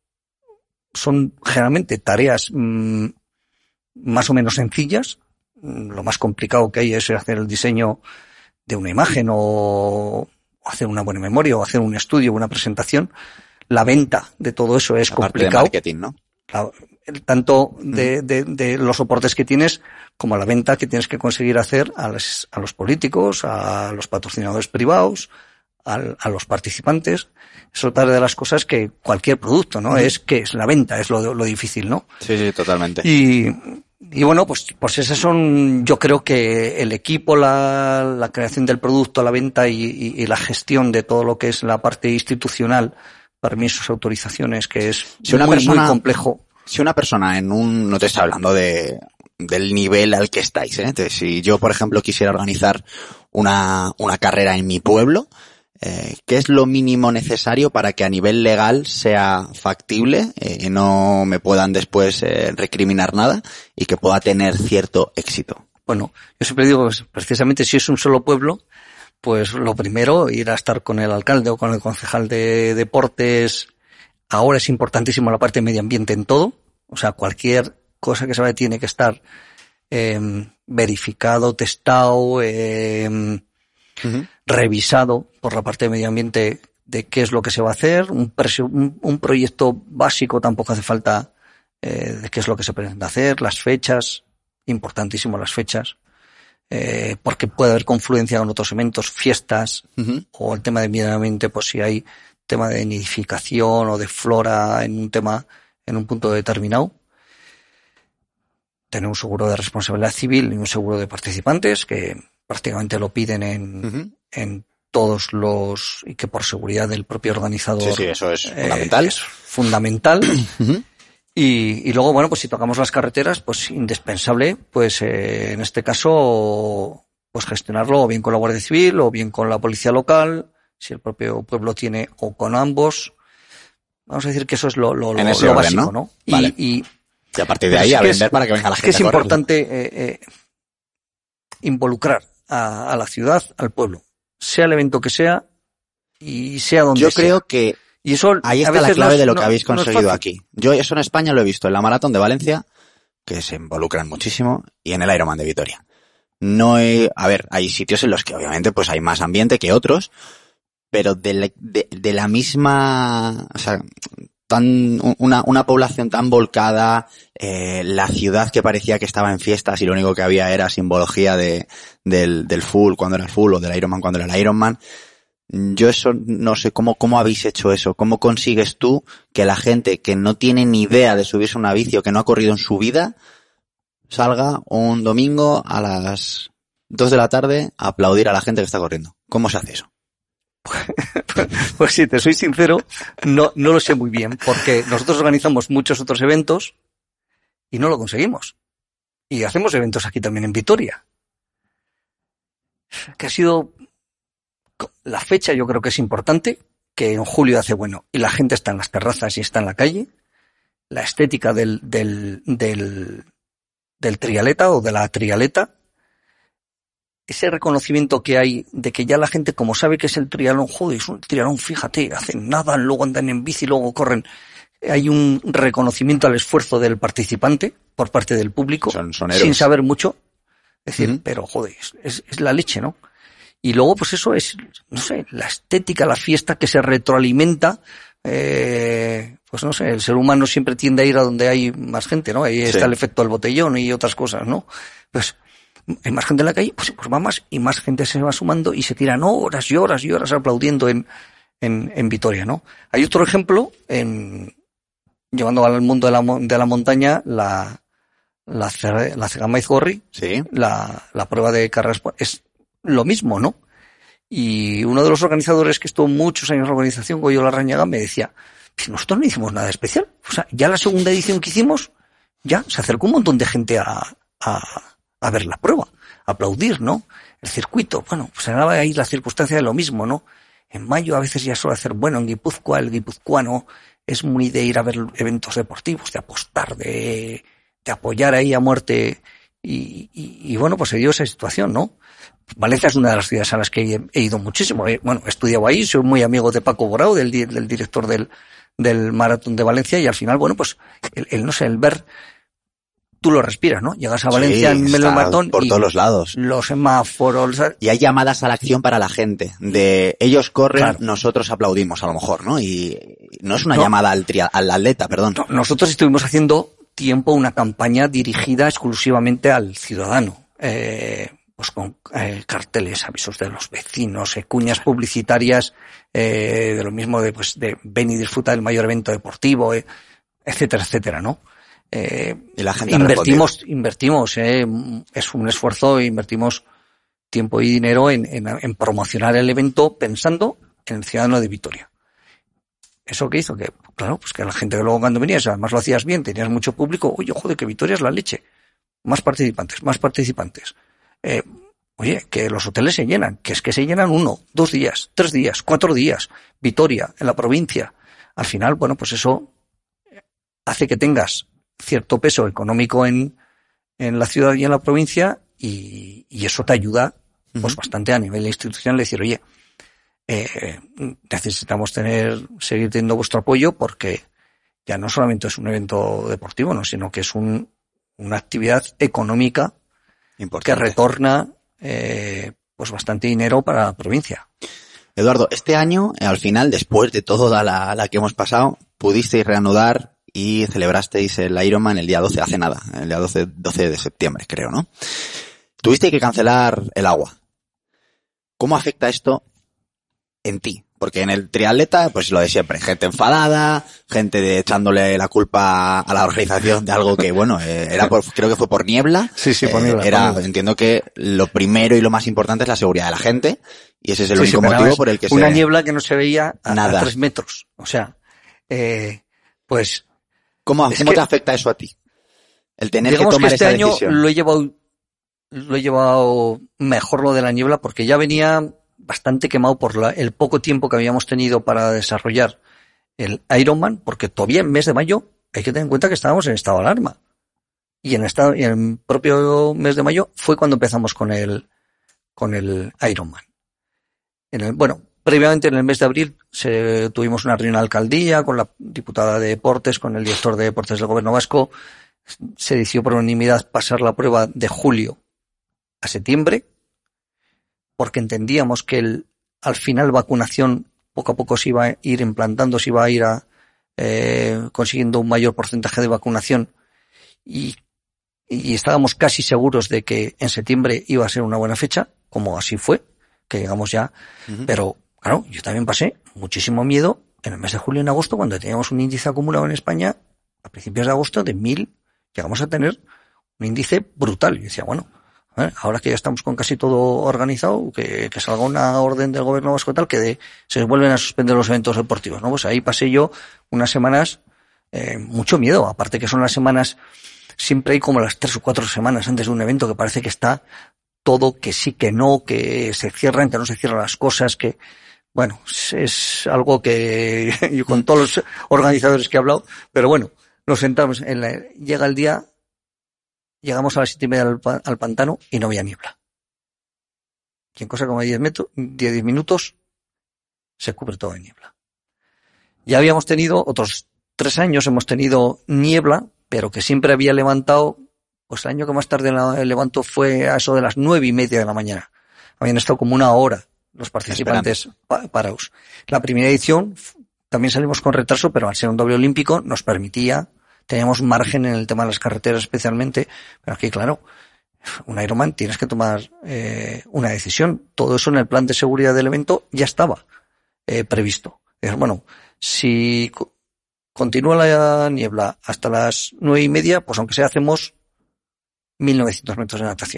son generalmente tareas mmm, más o menos sencillas, lo más complicado que hay es hacer el diseño de una imagen o, o hacer una buena memoria o hacer un estudio, una presentación. La venta de todo eso es la complicado. Parte de marketing, ¿no? La, el, tanto de, de, de los soportes que tienes como la venta que tienes que conseguir hacer a, las, a los políticos, a los patrocinadores privados, a, a los participantes. Eso es otra de las cosas que cualquier producto, ¿no? Mm. Es que es la venta, es lo, lo difícil, ¿no? Sí, sí, totalmente. Y, y bueno, pues, pues esas son, yo creo que el equipo, la, la creación del producto, la venta y, y, y la gestión de todo lo que es la parte institucional, permisos, autorizaciones, que es si una muy, persona, muy complejo. Si una persona en un, no te está hablando de, del nivel al que estáis, ¿eh? Entonces, si yo, por ejemplo, quisiera organizar una, una carrera en mi pueblo, Eh, ¿qué es lo mínimo necesario para que a nivel legal sea factible eh, y no me puedan después eh, recriminar nada y que pueda tener cierto éxito? Bueno, yo siempre digo, precisamente si es un solo pueblo, pues lo primero, ir a estar con el alcalde o con el concejal de deportes. Ahora es importantísimo la parte de medio ambiente en todo, o sea, cualquier cosa que se vaya tiene que estar eh, verificado, testado, eh, Uh-huh. revisado por la parte de medio ambiente de qué es lo que se va a hacer. Un, un, un proyecto básico tampoco hace falta eh, de qué es lo que se pretende hacer, las fechas, importantísimo las fechas, eh, porque puede haber confluencia con otros eventos, fiestas, uh-huh. o el tema de medio ambiente, pues si hay tema de nidificación o de flora en un tema, en un punto determinado. Tener un seguro de responsabilidad civil y un seguro de participantes que prácticamente lo piden en, uh-huh. en todos los, y que por seguridad del propio organizador. Sí, sí, eso es fundamental. Eh, es fundamental. Uh-huh. Y, y luego, bueno, pues si tocamos las carreteras, pues indispensable, pues eh, en este caso, pues gestionarlo o bien con la Guardia Civil o bien con la policía local, si el propio pueblo tiene, o con ambos. Vamos a decir que eso es lo, lo, en lo, ese lo orden, básico, ¿no? ¿no? Vale. Y, y, y a partir de ahí a vender es, para que venga la es gente. Que es importante eh, eh, involucrar a, a la ciudad, al pueblo, sea el evento que sea y sea donde Yo sea. creo que y eso ahí está la clave no es, de lo que no, habéis conseguido no aquí. Yo eso en España lo he visto en la Maratón de Valencia, que se involucran muchísimo, y en el Ironman de Vitoria. No he, a ver, hay sitios en los que obviamente pues hay más ambiente que otros, pero de la, de, de la misma, o sea, tan, una, una población tan volcada, eh, la ciudad que parecía que estaba en fiestas y lo único que había era simbología de, del, del full cuando era el full o del Ironman cuando era el Ironman. Yo eso no sé cómo, cómo habéis hecho eso, cómo consigues tú que la gente que no tiene ni idea de subirse a una bici o que no ha corrido en su vida salga un domingo a las dos de la tarde a aplaudir a la gente que está corriendo. ¿Cómo se hace eso? Pues si te soy sincero, no, no lo sé muy bien, porque nosotros organizamos muchos otros eventos y no lo conseguimos. Y hacemos eventos aquí también en Vitoria. Que ha sido la fecha, yo creo que es importante, que en julio hace bueno y la gente está en las terrazas y está en la calle. La estética del, del, del, del trialeta o de la trialeta. Ese reconocimiento que hay de que ya la gente, como sabe que es el triatlón, joder, es un triatlón, fíjate, hacen nada, luego andan en bici, luego corren. Hay un reconocimiento al esfuerzo del participante por parte del público, son, son sin saber mucho. Es decir, uh-huh. pero joder, es, es, es la leche, ¿no? Y luego, pues eso es, no sé, la estética, la fiesta que se retroalimenta. Eh, pues no sé, el ser humano siempre tiende a ir a donde hay más gente, ¿no? Ahí sí. Está el efecto del botellón y otras cosas, ¿no? Pues hay más gente en la calle, pues, pues va más y más gente se va sumando y se tiran horas y horas y horas aplaudiendo en, en, en Vitoria, ¿no? Hay otro ejemplo, en, llevando al mundo de la, de la montaña, la, la, la Cegamaiz Gorri, sí. la, la prueba de carreras, es lo mismo, ¿no? Y uno de los organizadores que estuvo muchos años en la organización, Goyo Larrañaga, me decía, pues nosotros no hicimos nada especial. O sea, ya la segunda edición que hicimos, ya se acercó un montón de gente a, a, a ver la prueba, a aplaudir, ¿no? El circuito, bueno, pues era ahí la circunstancia de lo mismo, ¿no? En mayo a veces ya suele hacer, bueno, en Guipúzcoa, el guipuzcoano es muy de ir a ver eventos deportivos, de apostar, de, de apoyar ahí a muerte. Y, y, y bueno, pues se dio esa situación, ¿no? Valencia es una de las ciudades a las que he, he ido muchísimo. He, bueno, he estudiado ahí, soy muy amigo de Paco Borao, del, del director del, del Maratón de Valencia, y al final, bueno, pues, el, el no sé, el ver, tú lo respiras, ¿no? Llegas a Valencia sí, en medio del maratón por y todos los lados. Los semáforos. Y hay llamadas a la acción para la gente. De ellos corren, claro. Nosotros aplaudimos, a lo mejor, ¿no? Y no es una no, llamada al, tri- al atleta, perdón. No, nosotros estuvimos haciendo tiempo una campaña dirigida exclusivamente al ciudadano. Eh, pues con eh, carteles, avisos de los vecinos, eh, cuñas publicitarias, eh, de lo mismo de, pues, de ven y disfruta del mayor evento deportivo, eh, etcétera, etcétera, ¿no? Eh, y la gente invertimos, invertimos, eh, es un esfuerzo, invertimos tiempo y dinero en, en, en promocionar el evento pensando en el ciudadano de Vitoria. ¿Eso qué hizo? Que, claro, pues que la gente que luego cuando venías, además lo hacías bien, tenías mucho público, oye, joder, que Vitoria es la leche. Más participantes, más participantes. Eh, oye, que los hoteles se llenan, que es que se llenan uno, dos días, tres días, cuatro días. Vitoria, en la provincia. Al final, bueno, pues eso hace que tengas cierto peso económico en, en la ciudad y en la provincia y, y eso te ayuda, pues uh-huh. bastante a nivel institucional, decir, oye, eh, necesitamos tener, seguir teniendo vuestro apoyo porque ya no solamente es un evento deportivo, no, sino que es un, una actividad económica importante que retorna eh, pues bastante dinero para la provincia. Eduardo, este año, al final, después de toda la, la que hemos pasado, pudisteis reanudar y celebrasteis el Ironman el día doce, hace nada, el día doce, doce de septiembre, creo, ¿no? Tuvisteis que cancelar el agua. ¿Cómo afecta esto en ti? Porque en el triatleta, pues lo de siempre, gente enfadada, gente de echándole la culpa a la organización de algo que, bueno, eh, era por, creo que fue por niebla. Sí, sí, por niebla. Eh, era, por niebla. Entiendo que lo primero y lo más importante es la seguridad de la gente, y ese es el sí, único sí, motivo es por el que una se... niebla que no se veía a, nada. a tres metros. O sea, eh, pues, ¿Cómo, Es cómo que, te afecta eso a ti? El tener digamos que tomar que este esa año decisión. lo he llevado, lo he llevado mejor lo de la niebla, porque ya venía bastante quemado por la, el poco tiempo que habíamos tenido para desarrollar el Ironman, porque todavía en mes de mayo hay que tener en cuenta que estábamos en estado de alarma. Y en, estado, y en el propio mes de mayo fue cuando empezamos con el, con el Ironman. En el, bueno, previamente en el mes de abril se, tuvimos una reunión en la alcaldía con la diputada de deportes, con el director de deportes del gobierno vasco. Se decidió por unanimidad pasar la prueba de julio a septiembre, porque entendíamos que el, al final vacunación poco a poco se iba a ir implantando, se iba a ir a, eh, consiguiendo un mayor porcentaje de vacunación y, y estábamos casi seguros de que en septiembre iba a ser una buena fecha, como así fue, que llegamos ya, uh-huh. Pero claro, yo también pasé muchísimo miedo en el mes de julio y en agosto, cuando teníamos un índice acumulado en España a principios de agosto de mil, llegamos a tener un índice brutal. Y decía, bueno, a ver, ahora que ya estamos con casi todo organizado, que, que salga una orden del gobierno vasco tal, que de, se vuelven a suspender los eventos deportivos, ¿no? Pues ahí pasé yo unas semanas, eh, mucho miedo, aparte que son las semanas, siempre hay como las tres o cuatro semanas antes de un evento que parece que está todo, que sí, que no, que se cierran, que no se cierran las cosas, que, bueno, es algo que yo con todos los organizadores que he hablado, pero bueno, nos sentamos, en la, llega el día, llegamos a las siete y media al, al pantano y no había niebla. Y en cosa como diez metros, diez minutos, se cubre todo de niebla. Ya habíamos tenido, otros tres años hemos tenido niebla, pero que siempre había levantado, pues el año que más tarde el levanto fue a eso de las nueve y media de la mañana. Habían estado como una hora los participantes pa- parados. La primera edición también salimos con retraso, pero al ser un doble olímpico nos permitía, teníamos margen en el tema de las carreteras especialmente, pero aquí claro, un Ironman tienes que tomar eh, una decisión. Todo eso en el plan de seguridad del evento ya estaba eh, previsto. Es, bueno, si co- continúa la niebla hasta las nueve y media, pues aunque sea hacemos mil novecientos metros de natación.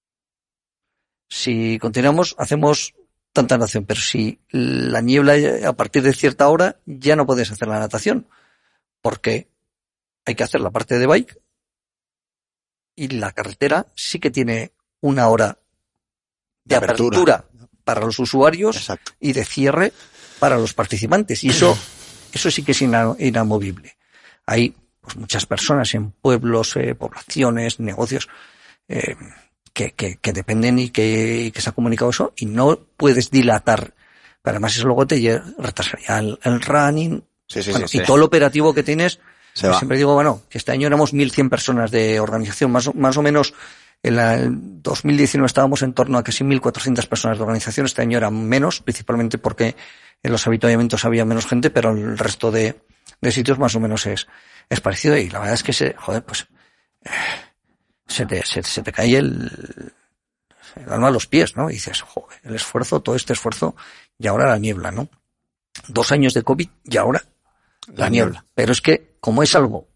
Si continuamos, hacemos tanta natación, pero si la niebla a partir de cierta hora ya no puedes hacer la natación, porque hay que hacer la parte de bike y la carretera sí que tiene una hora de, de apertura. apertura para los usuarios. Exacto. Y de cierre para los participantes. Y eso, eso sí que es ina, inamovible. Hay pues muchas personas en pueblos, eh, poblaciones, negocios, eh, que, que, que dependen y que, y que se ha comunicado eso y no puedes dilatar. Pero además eso luego te retrasaría el, el running. Sí, sí, bueno, sí, y sí. Todo el operativo que tienes. Yo siempre digo, bueno, que este año éramos mil cien personas de organización, más, más o menos en el dos mil diecinueve estábamos en torno a casi mil cuatrocientas personas de organización, este año eran menos, principalmente porque en los avituallamientos había menos gente, pero el resto de, de sitios más o menos es, es parecido y la verdad es que se, joder, pues, eh, se te, se, se te cae el, el alma a los pies, ¿no? Y dices, joder, el esfuerzo, todo este esfuerzo, y ahora la niebla, ¿no? Dos años de COVID y ahora la, la niebla. niebla. Pero es que, como es algo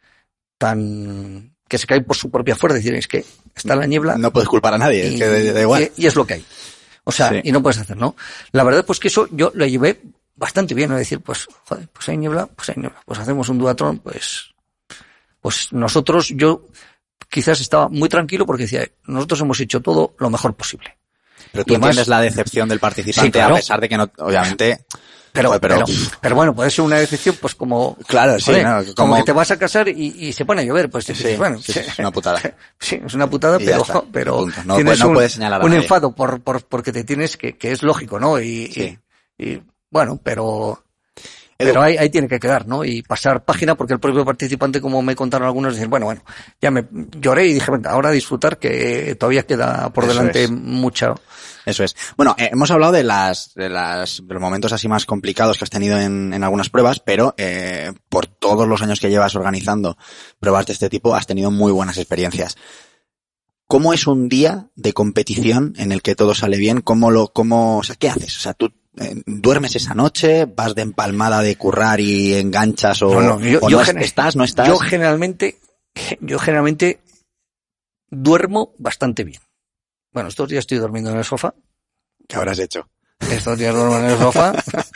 tan que se cae por su propia fuerza, es decir, es que está la niebla. No puedes culpar a nadie, y, es que da igual. Y, y es lo que hay. O sea, sí. Y no puedes hacer, ¿no? La verdad, pues que eso yo lo llevé bastante bien, ¿no? Es decir, pues, joder, pues hay niebla, pues hay niebla. Pues hacemos un duatlón, pues, pues nosotros, yo quizás estaba muy tranquilo porque decía, nosotros hemos hecho todo lo mejor posible. Pero tú entiendes la decepción del participante, sí, claro. A pesar de que no, obviamente... Pero, joder, pero, pero, pero bueno, puede ser una decepción, pues como, claro, sí, joder, no, como, como que te vas a casar y, y se pone a llover, pues, sí, bueno, sí, sí, es una putada. Sí, es una putada, pero, pero no, tienes no un, puedes señalar a un nadie. enfado por, por, porque te tienes que, que es lógico, ¿no? Y, sí. y, y bueno, pero, pero ahí, ahí tiene que quedar, ¿no? Y pasar página porque el propio participante, como me contaron algunos, dicen, bueno, bueno, ya me lloré y dije, venga, ahora a disfrutar que todavía queda por Eso delante es. mucha. Eso es. Bueno, eh, hemos hablado de las, de las, de los momentos así más complicados que has tenido en, en algunas pruebas, pero, eh, por todos los años que llevas organizando pruebas de este tipo, has tenido muy buenas experiencias. ¿Cómo es un día de competición en el que todo sale bien? ¿Cómo lo, cómo, o sea, qué haces? O sea, tú, eh, ¿duermes esa noche? ¿Vas de empalmada de currar y enganchas o, no, no, yo, o yo no gen- estás, no estás? Yo generalmente, yo generalmente duermo bastante bien. Bueno, estos días estoy durmiendo en el sofá. ¿Qué habrás hecho? Estos días duermo en el sofá.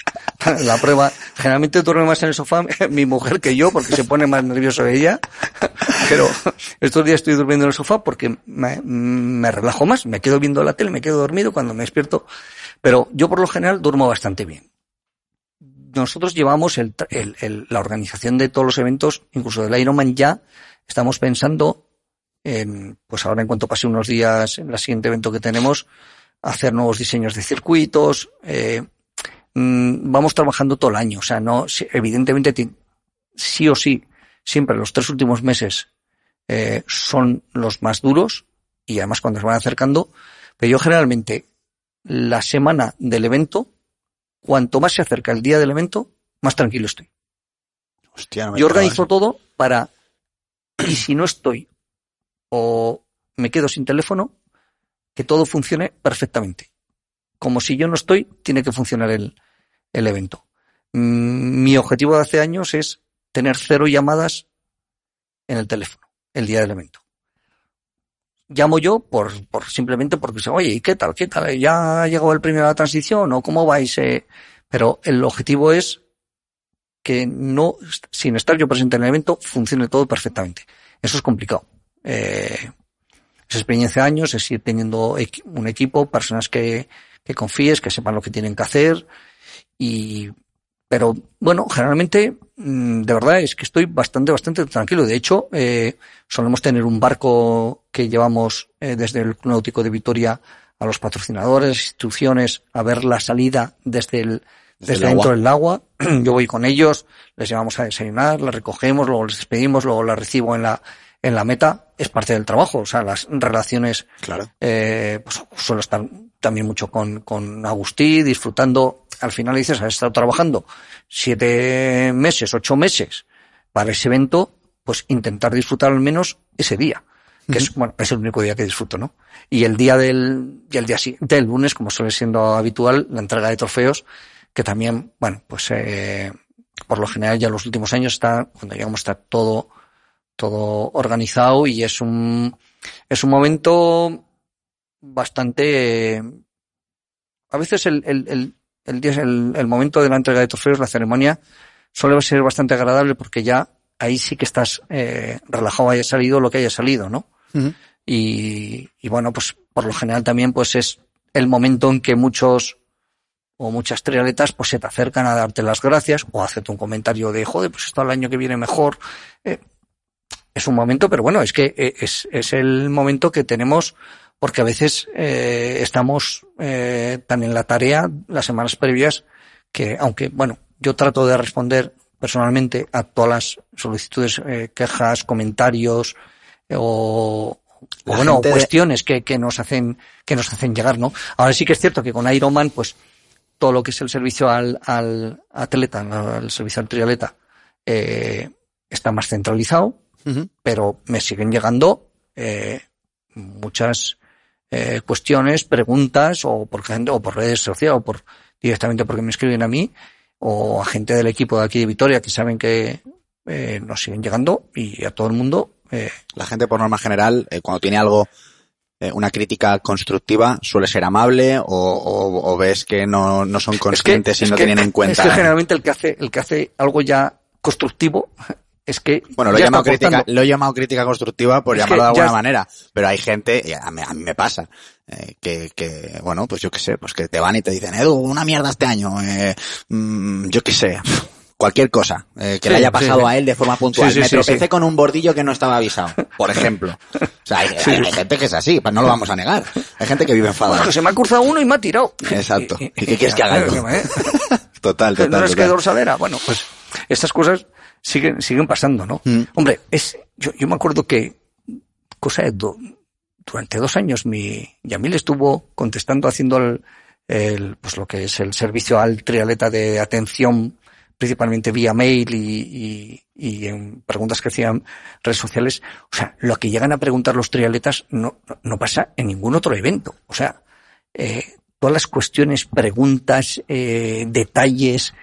la prueba. Generalmente duerme más en el sofá mi mujer que yo, porque se pone más nervioso ella. Pero estos días estoy durmiendo en el sofá porque me, me relajo más, me quedo viendo la tele, me quedo dormido cuando me despierto. Pero yo por lo general duermo bastante bien. Nosotros llevamos el, el, el, la organización de todos los eventos, incluso del Ironman ya, estamos pensando en, pues ahora en cuanto pase unos días en el siguiente evento que tenemos, hacer nuevos diseños de circuitos, eh, mmm, vamos trabajando todo el año, o sea, no, evidentemente sí o sí, siempre los tres últimos meses eh, son los más duros y además cuando se van acercando, pero yo generalmente la semana del evento, cuanto más se acerca el día del evento, más tranquilo estoy. Hostia, no me yo organizo eso. todo para, y si no estoy o me quedo sin teléfono, que todo funcione perfectamente. Como si yo no estoy, tiene que funcionar el, el evento. Mm, mi objetivo de hace años es tener cero llamadas en el teléfono el día del evento. Llamo yo por, por simplemente porque sé, oye, ¿y qué tal? ¿Qué tal? ¿Ya ha llegado el premio de la transición? ¿O cómo vais? Eh? Pero el objetivo es que no, sin estar yo presente en el evento, funcione todo perfectamente. Eso es complicado. Eh, es experiencia de años, es ir teniendo un equipo, personas que, que confíes, que sepan lo que tienen que hacer. Y, pero bueno, generalmente, de verdad es que estoy bastante, bastante tranquilo. De hecho, eh, solemos tener un barco que llevamos eh, desde el Club Náutico de Vitoria a los patrocinadores, instituciones, a ver la salida desde el, desde, desde dentro del agua. Yo voy con ellos, les llevamos a desayunar, la recogemos, luego les despedimos, luego la recibo en la, en la meta. Es parte del trabajo, o sea, las relaciones, claro. eh, pues suelo estar también mucho con, con Agustí, disfrutando. Al final dices, has estado trabajando siete meses, ocho meses para ese evento, pues intentar disfrutar al menos ese día, que uh-huh. es, bueno, es el único día que disfruto, ¿no? Y el día del, y el día siguiente, el lunes, como suele siendo habitual, la entrega de trofeos, que también, bueno, pues, eh, por lo general ya en los últimos años está, cuando llegamos está todo, todo organizado y es un, es un momento bastante, eh, a veces el, el, el, el día, el, el momento de la entrega de trofeos, la ceremonia, suele ser bastante agradable porque ya ahí sí que estás, eh, relajado, haya salido lo que haya salido, ¿no? Uh-huh. Y, y bueno, pues por lo general también pues es el momento en que muchos o muchas triatletas pues se te acercan a darte las gracias o a hacerte un comentario de joder, pues esto el año que viene mejor. Eh, es un momento, pero bueno, es que es, es el momento que tenemos porque a veces eh, estamos eh, tan en la tarea las semanas previas que, aunque bueno, yo trato de responder personalmente a todas las solicitudes, eh, quejas, comentarios eh, o, o bueno, cuestiones de... que, que nos hacen que nos hacen llegar, ¿no? Ahora sí que es cierto que con Ironman, pues todo lo que es el servicio al, al atleta, al servicio al triatleta, eh, está más centralizado, uh-huh. pero me siguen llegando eh, muchas eh, cuestiones, preguntas, o por gente, o por redes sociales, o por directamente porque me escriben a mí, o a gente del equipo de aquí de Vitoria que saben que eh, nos siguen llegando y a todo el mundo. Eh, La gente por norma general, eh, cuando tiene algo, eh, una crítica constructiva, suele ser amable o, o, o ves que no, no son conscientes es que, y no que, tienen en cuenta. Es que generalmente el que hace, el que hace algo ya constructivo es que bueno, lo he llamado crítica, lo he llamado crítica constructiva por es llamarlo de alguna es... manera, pero hay gente, y a mí, a mí me pasa, eh, que, que, bueno, pues yo qué sé, pues que te van y te dicen, Edu, una mierda este año, eh, mmm, yo qué sé, cualquier cosa, eh, que sí, le haya pasado sí, sí. a él de forma puntual. Sí, sí, me tropecé sí, sí. con un bordillo que no estaba avisado, por ejemplo. O sea, hay, sí. hay, hay gente que es así, pues no lo vamos a negar. Hay gente que vive enfadada. Bueno, se me ha cruzado uno y me ha tirado. Exacto. ¿Y, y, y qué quieres que haga? Total, total. ¿No es que dorsadera? Bueno, pues estas cosas siguen siguen pasando, ¿no? Mm. Hombre, es yo yo me acuerdo que cosa de do, durante dos años mi Yamil estuvo contestando, haciendo el, el pues lo que es el servicio al triatleta de atención, principalmente vía mail y, y, y en preguntas que hacían redes sociales. O sea, lo que llegan a preguntar los triatletas no, no pasa en ningún otro evento. O sea, eh, todas las cuestiones, preguntas, eh, detalles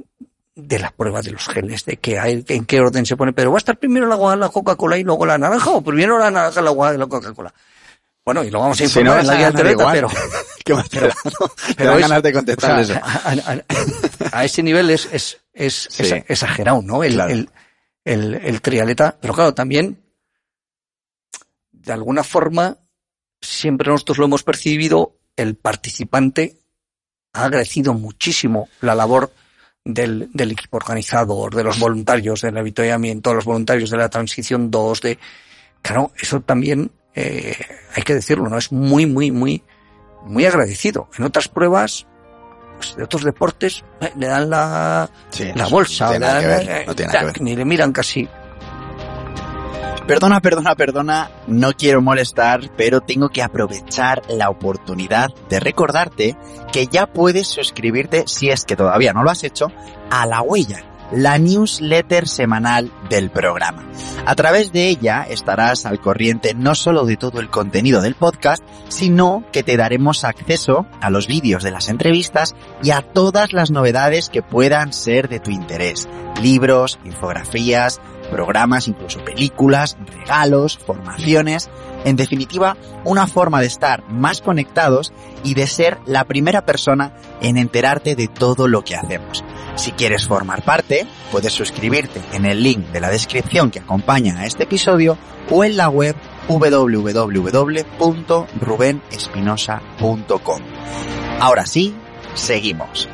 de la prueba de los geles, de que hay, en qué orden se pone, pero ¿va a estar primero el agua de la Coca-Cola y luego la naranja o primero la naranja el agua de la Coca-Cola? Bueno, y lo vamos a informar si no en la guía del Triatleta, pero... ¿Qué más te pero, da, no? pero dan es, ganas de contestar o sea, eso. A, a, a, a ese nivel es, es, es, Sí. es exagerado, ¿no? El, Claro. el, el, el triatleta. Pero claro, también, de alguna forma, siempre nosotros lo hemos percibido, el participante ha agradecido muchísimo la labor del, del equipo organizador, de los voluntarios del avituallamiento, los voluntarios de la transición dos, de... Claro, eso también, eh, hay que decirlo, ¿no? Es muy, muy, muy, muy agradecido. En otras pruebas, pues de otros deportes, eh, le dan la, Sí, la no, bolsa, no le tiene nada dan, que ver, eh, no tiene nada que tac, ver. ni le miran casi. Perdona, perdona, perdona, no quiero molestar, pero tengo que aprovechar la oportunidad de recordarte que ya puedes suscribirte, si es que todavía no lo has hecho, a La Huella, la newsletter semanal del programa. A través de ella estarás al corriente no solo de todo el contenido del podcast, sino que te daremos acceso a los vídeos de las entrevistas y a todas las novedades que puedan ser de tu interés. Libros, infografías, programas, incluso películas, regalos, formaciones, en definitiva, una forma de estar más conectados y de ser la primera persona en enterarte de todo lo que hacemos. Si quieres formar parte, puedes suscribirte en el link de la descripción que acompaña a este episodio o en la web doble u doble u doble u punto ruben espinosa punto com. Ahora sí, seguimos.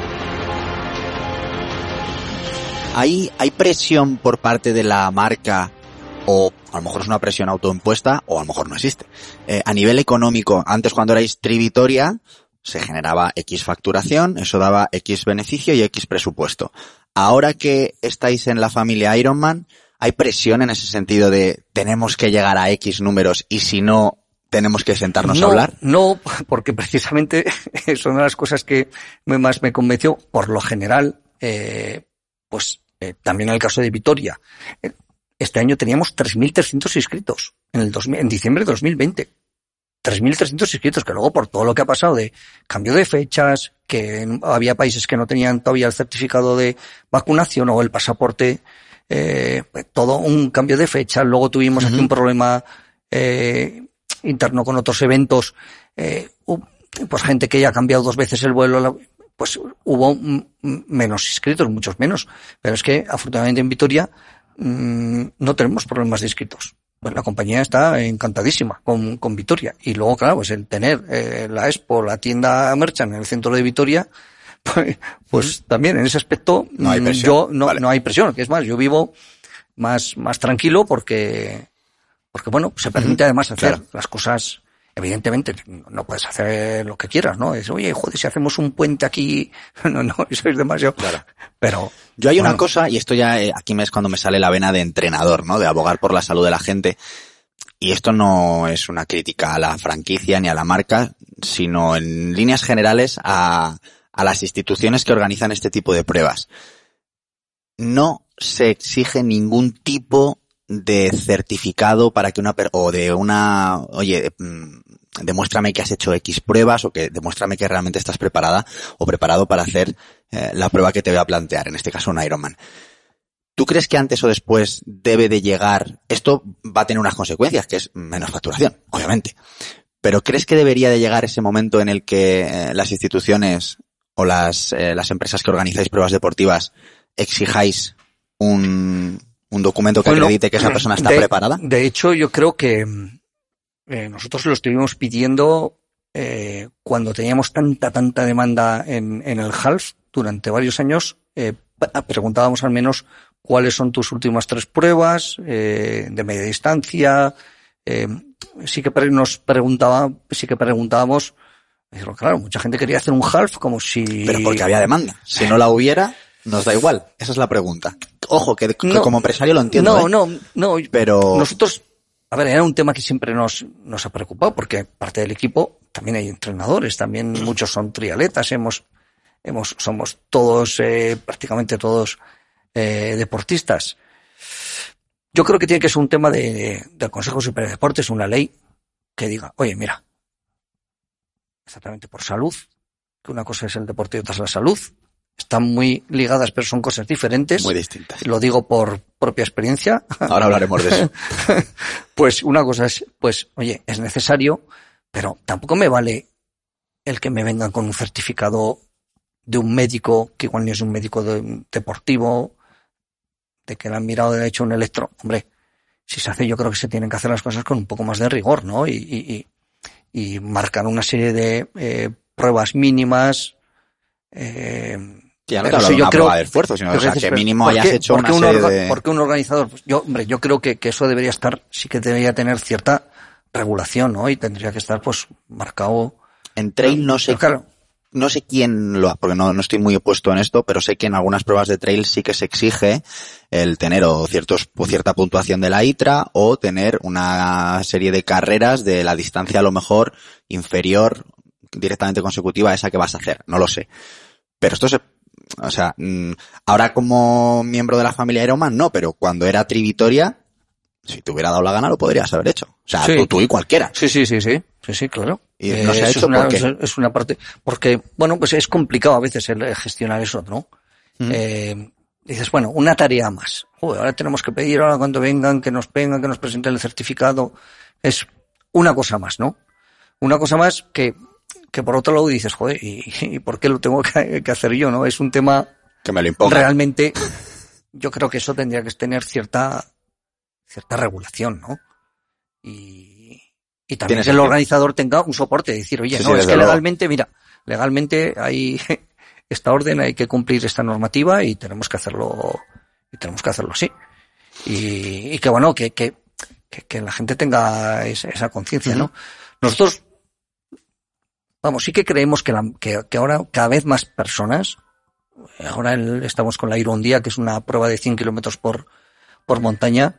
¿Hay, hay presión por parte de la marca, o a lo mejor es una presión autoimpuesta, o a lo mejor no existe? Eh, a nivel económico, antes cuando erais Tri Vitoria, se generaba X facturación, eso daba X beneficio y X presupuesto. Ahora que estáis en la familia Ironman, ¿hay presión en ese sentido de tenemos que llegar a X números y si no, tenemos que sentarnos no, a hablar? No, porque precisamente es una de las cosas que más me convenció. Por lo general, eh, pues eh, también en el caso de Vitoria, eh, este año teníamos tres mil trescientos inscritos en el dos mil, en diciembre de dos mil veinte. tres mil trescientos inscritos, que luego por todo lo que ha pasado de cambio de fechas, que había países que no tenían todavía el certificado de vacunación o el pasaporte, eh, todo un cambio de fecha. Luego tuvimos uh-huh. aquí un problema eh, interno con otros eventos, eh, pues gente que ya ha cambiado dos veces el vuelo, pues hubo menos inscritos, muchos menos. Pero es que afortunadamente en Vitoria mmm, no tenemos problemas de inscritos. Pues la compañía está encantadísima con, con Vitoria. Y luego, claro, pues el tener eh, la Expo, la tienda Merchant en el centro de Vitoria, pues, pues también en ese aspecto no hay presión. yo no, vale. no hay presión. Que es más, yo vivo más, más tranquilo porque, porque bueno, se permite además hacer claro. las cosas. Evidentemente, no puedes hacer lo que quieras, ¿no? Es, oye, joder, si hacemos un puente aquí, no, no, eso es demasiado. Claro. Pero. Yo hay bueno. una cosa, y esto ya, eh, aquí es cuando me sale la vena de entrenador, ¿no? De abogar por la salud de la gente. Y esto no es una crítica a la franquicia ni a la marca, sino en líneas generales a, a las instituciones que organizan este tipo de pruebas. No se exige ningún tipo de certificado para que una, o de una, oye, demuéstrame que has hecho X pruebas o que demuéstrame que realmente estás preparada o preparado para hacer eh, la prueba que te voy a plantear, en este caso un Ironman. ¿Tú crees que antes o después debe de llegar, esto va a tener unas consecuencias, que es menos facturación, obviamente, pero crees que debería de llegar ese momento en el que eh, las instituciones o las, eh, las empresas que organizáis pruebas deportivas exijáis un, un documento que bueno, acredite que esa persona está de, preparada? De hecho, yo creo que eh, nosotros lo estuvimos pidiendo eh, cuando teníamos tanta, tanta demanda en, en el half durante varios años. Eh, preguntábamos al menos cuáles son tus últimas tres pruebas eh, de media distancia. Eh, sí que nos preguntaba, sí que preguntábamos. Pero claro, mucha gente quería hacer un half como si. Pero porque había demanda. Si no la hubiera, nos da igual. Esa es la pregunta. Ojo, que, que no, como empresario lo entiendo. No, ¿eh? no, no. Pero nosotros, a ver, era un tema que siempre nos, nos ha preocupado porque parte del equipo también hay entrenadores, también muchos son triatletas, hemos, hemos, somos todos, eh, prácticamente todos, eh, deportistas. Yo creo que tiene que ser un tema de, del Consejo Superior de Deportes, una ley que diga, oye, mira, exactamente por salud, que una cosa es el deporte y otra es la salud. están muy ligadas, pero son cosas diferentes. Muy distintas. Lo digo por propia experiencia. Ahora hablaremos de eso. Pues una cosa es, pues, oye, es necesario, pero tampoco me vale el que me vengan con un certificado de un médico, que igual ni es un médico de, deportivo, de que le han mirado de hecho un electro. Hombre, si se hace, yo creo que se tienen que hacer las cosas con un poco más de rigor, ¿no? Y, y, y, y marcar una serie de eh, pruebas mínimas. Eh, ya no te hablo de una prueba de esfuerzo, sino o sea, que mínimo hayas hecho una serie un de... Porque un organizador, pues yo, hombre, yo creo que, que eso debería estar, sí que debería tener cierta regulación, ¿no? Y tendría que estar, pues, marcado. En trail no sé, claro, no sé quién lo hace, porque no, no estoy muy opuesto en esto, pero sé que en algunas pruebas de trail sí que se exige el tener o ciertos, o cierta puntuación de la I T R A o tener una serie de carreras de la distancia a lo mejor inferior directamente consecutiva a esa que vas a hacer. No lo sé. Pero esto se, o sea, ahora como miembro de la familia Ironman no, pero cuando era Trivitoria, si te hubiera dado la gana lo podrías haber hecho. O sea, sí. tú, tú y cualquiera. Sí, sí, sí, sí. Sí, sí, claro. Y no eh, se ha hecho es una, ¿por qué? Es una parte, porque, bueno, pues es complicado a veces el gestionar eso, ¿no? Mm. Eh, dices, bueno, una tarea más. Uy, ahora tenemos que pedir ahora cuando vengan, que nos vengan, que nos presenten el certificado. Es una cosa más, ¿no? Una cosa más que, que por otro lado dices, joder, ¿y, y por qué lo tengo que, que hacer yo, no? Es un tema que me lo imponga. Realmente, yo creo que eso tendría que tener cierta, cierta regulación, ¿no? Y, y también que el organizador tenga un soporte, decir, oye, sí, no, sí, es que luego. legalmente, mira, legalmente hay esta orden, hay que cumplir esta normativa y tenemos que hacerlo, y tenemos que hacerlo así. Y, y que bueno, que, que, que, que la gente tenga esa, esa conciencia, uh-huh. ¿no? Nosotros, vamos, sí que creemos que, la, que, que ahora cada vez más personas, ahora el, estamos con la Iron Día, que es una prueba de cien kilómetros por, por montaña,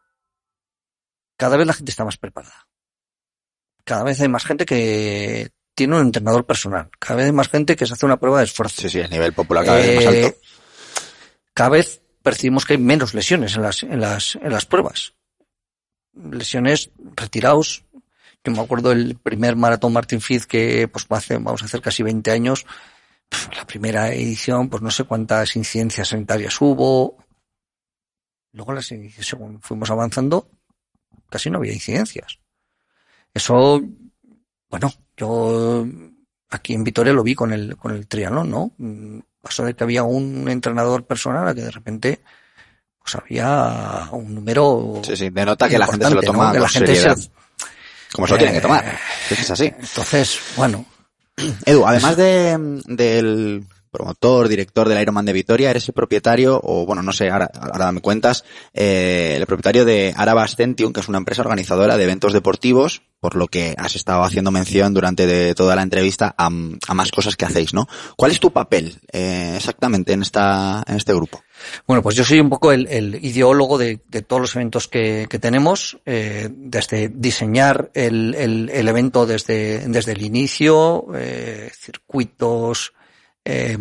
cada vez la gente está más preparada. Cada vez hay más gente que tiene un entrenador personal. Cada vez hay más gente que se hace una prueba de esfuerzo. Sí, sí, el nivel popular cada vez eh, es más alto. Cada vez percibimos que hay menos lesiones en las, en las, en las pruebas. Lesiones retirados. Yo me acuerdo el primer maratón Martin Fiz que, pues, hace, vamos a hacer casi veinte años. La primera edición, pues no sé cuántas incidencias sanitarias hubo. Luego las, según fuimos avanzando, casi no había incidencias. Eso, bueno, yo aquí en Vitoria lo vi con el con el triatlón, ¿no? Pasó de que había un entrenador personal a que de repente pues había un número. Sí, sí, denota que la gente se lo toma, ¿no? con la gente seriedad. Se, como se lo eh, tienen que tomar. Es así. Entonces, bueno. Edu, además de del promotor, director del Ironman de Vitoria, eres el propietario, o bueno, no sé, ahora, ahora me cuentas, eh, el propietario de Araba Ascension, que es una empresa organizadora de eventos deportivos, por lo que has estado haciendo mención durante de toda la entrevista a, a más cosas que hacéis, ¿no? ¿Cuál es tu papel eh, exactamente en esta en este grupo? Bueno, pues yo soy un poco el, el ideólogo de, de todos los eventos que, que tenemos, eh, desde diseñar el, el, el evento desde, desde el inicio, eh, circuitos, eh,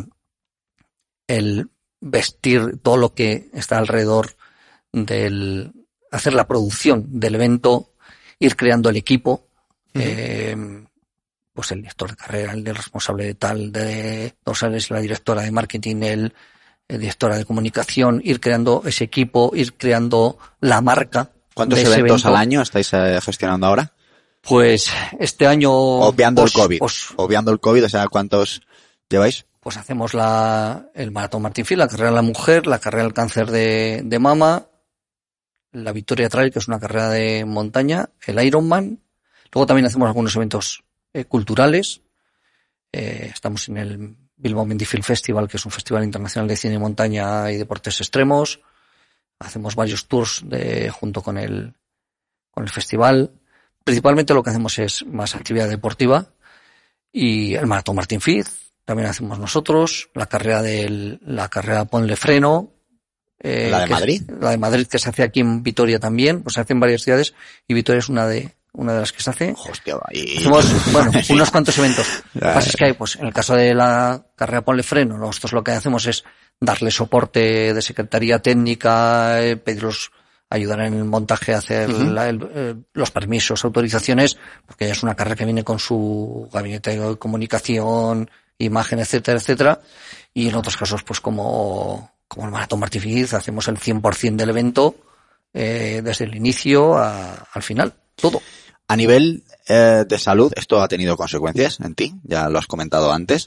el vestir todo lo que está alrededor del, hacer la producción del evento, ir creando el equipo, uh-huh. eh, pues el director de carrera, el responsable de tal, de dorsales, la directora de marketing, el, el directora de comunicación, ir creando ese equipo, ir creando la marca. ¿Cuántos eventos evento. al año estáis eh, gestionando ahora? Pues este año... Obviando os, el COVID. Os, Obviando el COVID, o sea, ¿cuántos lleváis? Pues hacemos la, el Maratón Martin Fiz, la carrera de la mujer, la carrera del cáncer de, de mama, la Victoria Trail, que es una carrera de montaña, el Ironman. Luego también hacemos algunos eventos eh, culturales. Eh, estamos en el Bilbao Mendy Film Festival, que es un festival internacional de cine, montaña y deportes extremos. Hacemos varios tours de, junto con el, con el festival. Principalmente lo que hacemos es más actividad deportiva. Y el Maratón Martin Fiz también hacemos nosotros. La carrera del, la carrera Ponle Freno. Eh, ¿La de Madrid? Es, la de Madrid, que se hace aquí en Vitoria también, pues se hace en varias ciudades, y Vitoria es una de una de las que se hace. Hostia, y... Hacemos, bueno, unos cuantos eventos. Lo que pasa es que hay, pues, en el caso de la carrera Ponle Freno, nosotros lo que hacemos es darle soporte de secretaría técnica, eh, pedirlos, ayudar en el montaje, hacer uh-huh. la, el, eh, los permisos, autorizaciones, porque ya es una carrera que viene con su gabinete de comunicación imagen, etcétera, etcétera. Y en otros casos, pues como, como el Maratón Martifiz, hacemos el cien por ciento del evento, eh, desde el inicio a, al final, todo. A nivel eh, de salud, esto ha tenido consecuencias en ti, ya lo has comentado antes.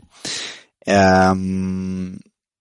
Um,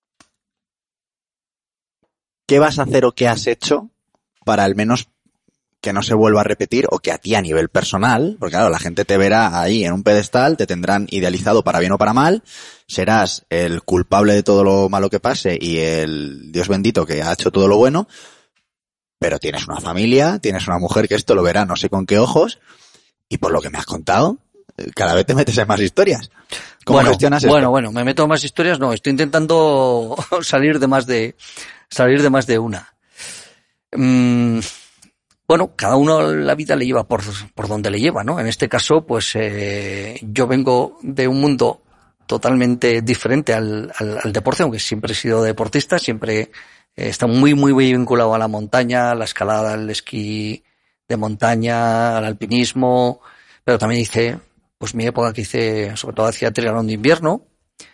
¿Qué vas a hacer o qué has hecho para al menos que no se vuelva a repetir, o que a ti a nivel personal, porque claro, la gente te verá ahí en un pedestal, te tendrán idealizado para bien o para mal, serás el culpable de todo lo malo que pase y el Dios bendito que ha hecho todo lo bueno, pero tienes una familia, tienes una mujer que esto lo verá no sé con qué ojos, y por lo que me has contado, cada vez te metes en más historias. ¿Cómo bueno, gestionas esto? Bueno, bueno, me meto en más historias, no, estoy intentando salir de más de, salir de más de una. Mm, bueno, cada uno la vida le lleva por, por donde le lleva, ¿no? En este caso, pues, eh, yo vengo de un mundo totalmente diferente al, al, al deporte, aunque siempre he sido deportista, siempre he estado muy, muy, muy vinculado a la montaña, a la escalada, al esquí de montaña, al alpinismo, pero también hice, pues mi época que hice, sobre todo hacía triatlón de invierno,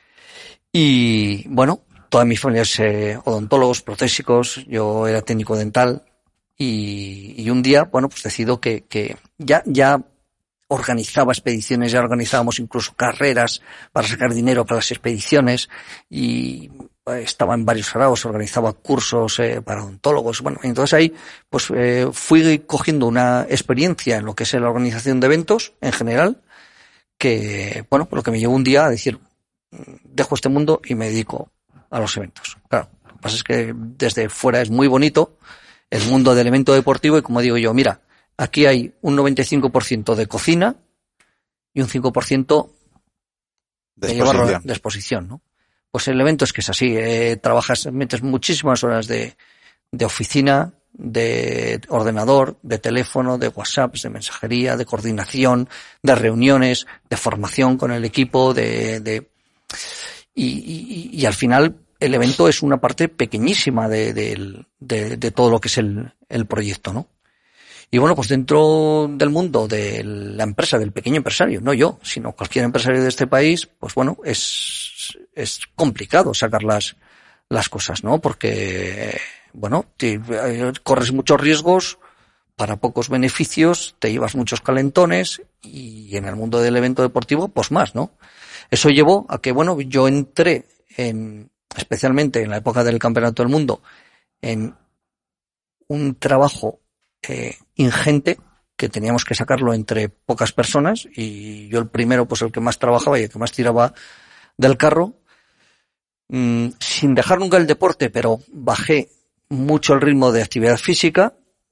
y bueno, toda mi familia es eh, odontólogos, protésicos, yo era técnico dental, y, y un día, bueno, pues decido que, que ya, ya organizaba expediciones, ya organizábamos incluso carreras para sacar dinero para las expediciones, y estaba en varios grados, organizaba cursos eh, para odontólogos. Bueno, entonces ahí pues eh, fui cogiendo una experiencia en lo que es la organización de eventos en general, que bueno, lo que me llevó un día a decir, dejo este mundo y me dedico a los eventos. Claro, lo que pasa es que desde fuera es muy bonito el mundo del evento deportivo, y como digo yo, mira, aquí hay un noventa y cinco por ciento de cocina y un cinco por ciento de, de llevarlo de exposición, ¿no? Pues el evento es que es así, eh, trabajas, metes muchísimas horas de, de oficina, de ordenador, de teléfono, de WhatsApp, de mensajería, de coordinación, de reuniones, de formación con el equipo, de, de y, y, y al final el evento es una parte pequeñísima de, de, de, de todo lo que es el, el proyecto, ¿no? Y bueno, pues dentro del mundo de la empresa, del pequeño empresario, no yo, sino cualquier empresario de este país, pues bueno, es, es complicado sacar las, las cosas, ¿no? Porque, bueno, te, corres muchos riesgos para pocos beneficios, te llevas muchos calentones, y en el mundo del evento deportivo, pues más, ¿no? Eso llevó a que, bueno, yo entré en, especialmente en la época del Campeonato del Mundo, en un trabajo Eh, ingente, que teníamos que sacarlo entre pocas personas, y yo el primero, pues el que más trabajaba y el que más tiraba del carro, mmm, sin dejar nunca el deporte, pero bajé mucho el ritmo de actividad física,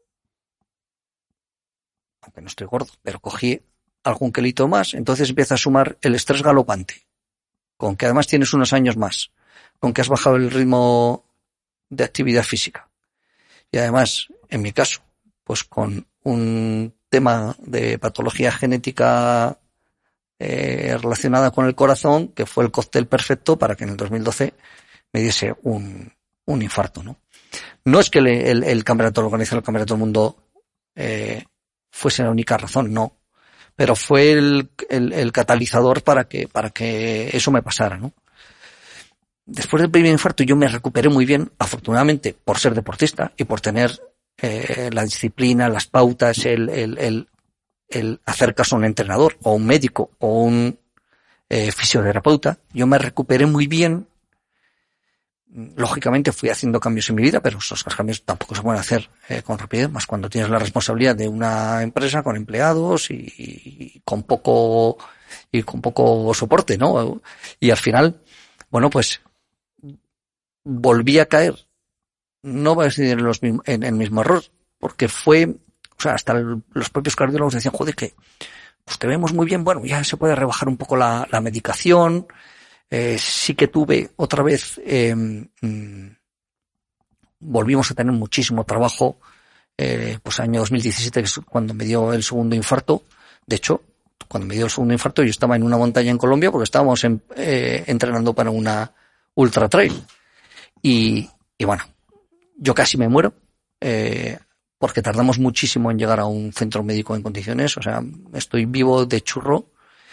aunque no estoy gordo, pero cogí algún kilito más. Entonces empieza a sumar el estrés galopante, con que además tienes unos años más, con que has bajado el ritmo de actividad física, y además, en mi caso, pues con un tema de patología genética eh, relacionada con el corazón, que fue el cóctel perfecto para que en el dos mil doce me diese un, un infarto, ¿no? No es que el, el, el campeonato, organizar el Campeonato del Mundo eh, fuese la única razón, no, pero fue el, el, el catalizador para que, para que eso me pasara, ¿no? Después del primer infarto yo me recuperé muy bien, afortunadamente, por ser deportista y por tener Eh, la disciplina, las pautas, el, el, el, el hacer caso a un entrenador o un médico o un eh, fisioterapeuta. Yo me recuperé muy bien. Lógicamente fui haciendo cambios en mi vida, pero esos cambios tampoco se pueden hacer eh, con rapidez, más cuando tienes la responsabilidad de una empresa con empleados y, y con poco y con poco soporte, ¿no? Y al final, bueno, pues volví a caer. No voy a decir en, los, en, en el mismo error, porque fue, o sea, hasta el, los propios cardiólogos decían, joder, que pues te vemos muy bien, bueno, ya se puede rebajar un poco la, la medicación. Eh, sí que tuve otra vez, eh, mmm, volvimos a tener muchísimo trabajo, eh, pues año dos mil diecisiete, que es cuando me dio el segundo infarto. De hecho, cuando me dio el segundo infarto yo estaba en una montaña en Colombia porque estábamos en, eh, entrenando para una ultra trail. Y, y bueno, yo casi me muero, eh, porque tardamos muchísimo en llegar a un centro médico en condiciones. O sea, estoy vivo de churro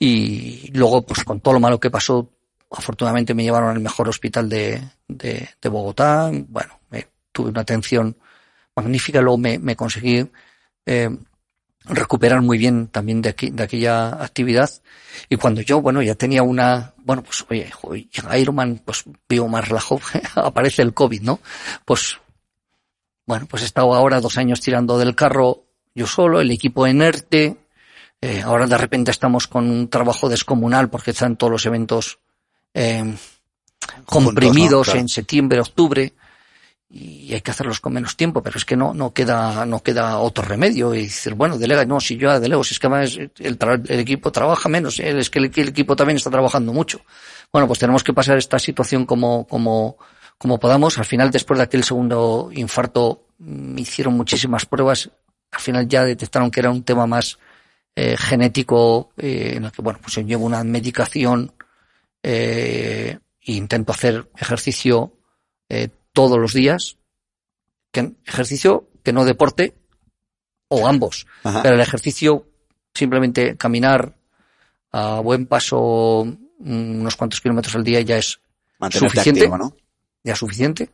Y luego, pues con todo lo malo que pasó, afortunadamente me llevaron al mejor hospital de, de, de Bogotá. Bueno, me, tuve una atención magnífica. Luego me, me conseguí eh, recuperar muy bien también de, aquí, de aquella actividad. Y cuando yo, bueno, ya tenía una, bueno, pues oye, Ironman, pues vivo más relajo, aparece el COVID, ¿no? Pues, bueno, pues he estado ahora dos años tirando del carro yo solo, el equipo en ERTE. Eh, ahora de repente estamos con un trabajo descomunal porque están todos los eventos eh, comprimidos, ¿no? Claro. En septiembre, octubre, y hay que hacerlos con menos tiempo, pero es que no no queda no queda otro remedio. Y decir, bueno, delega, no, si yo ya delego, si es que además el, el equipo trabaja menos, ¿eh? Es que el, el equipo también está trabajando mucho. Bueno, pues tenemos que pasar esta situación como como como podamos. Al final, después de aquel segundo infarto, me hicieron muchísimas pruebas. Al final ya detectaron que era un tema más eh, genético, eh, en el que, bueno, pues yo llevo una medicación eh, e intento hacer ejercicio eh, todos los días, que ejercicio que no deporte, o ambos. Ajá. Pero el ejercicio, simplemente caminar a buen paso unos cuantos kilómetros al día ya es mantenerte suficiente, activo, ¿no? Ya es suficiente.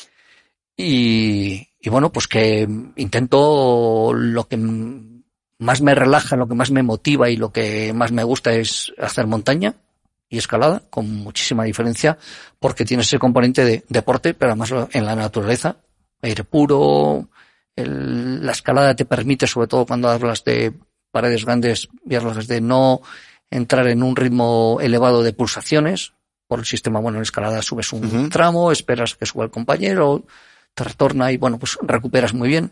Y, y bueno, pues que intento, lo que más me relaja, lo que más me motiva y lo que más me gusta es hacer montaña y escalada, con muchísima diferencia, porque tiene ese componente de deporte, pero además en la naturaleza, aire puro. El, la escalada te permite, sobre todo cuando hablas de paredes grandes y hablas de no entrar en un ritmo elevado de pulsaciones. Por el sistema, bueno, en escalada subes un uh-huh. tramo, esperas que suba el compañero, te retorna y, bueno, pues recuperas muy bien.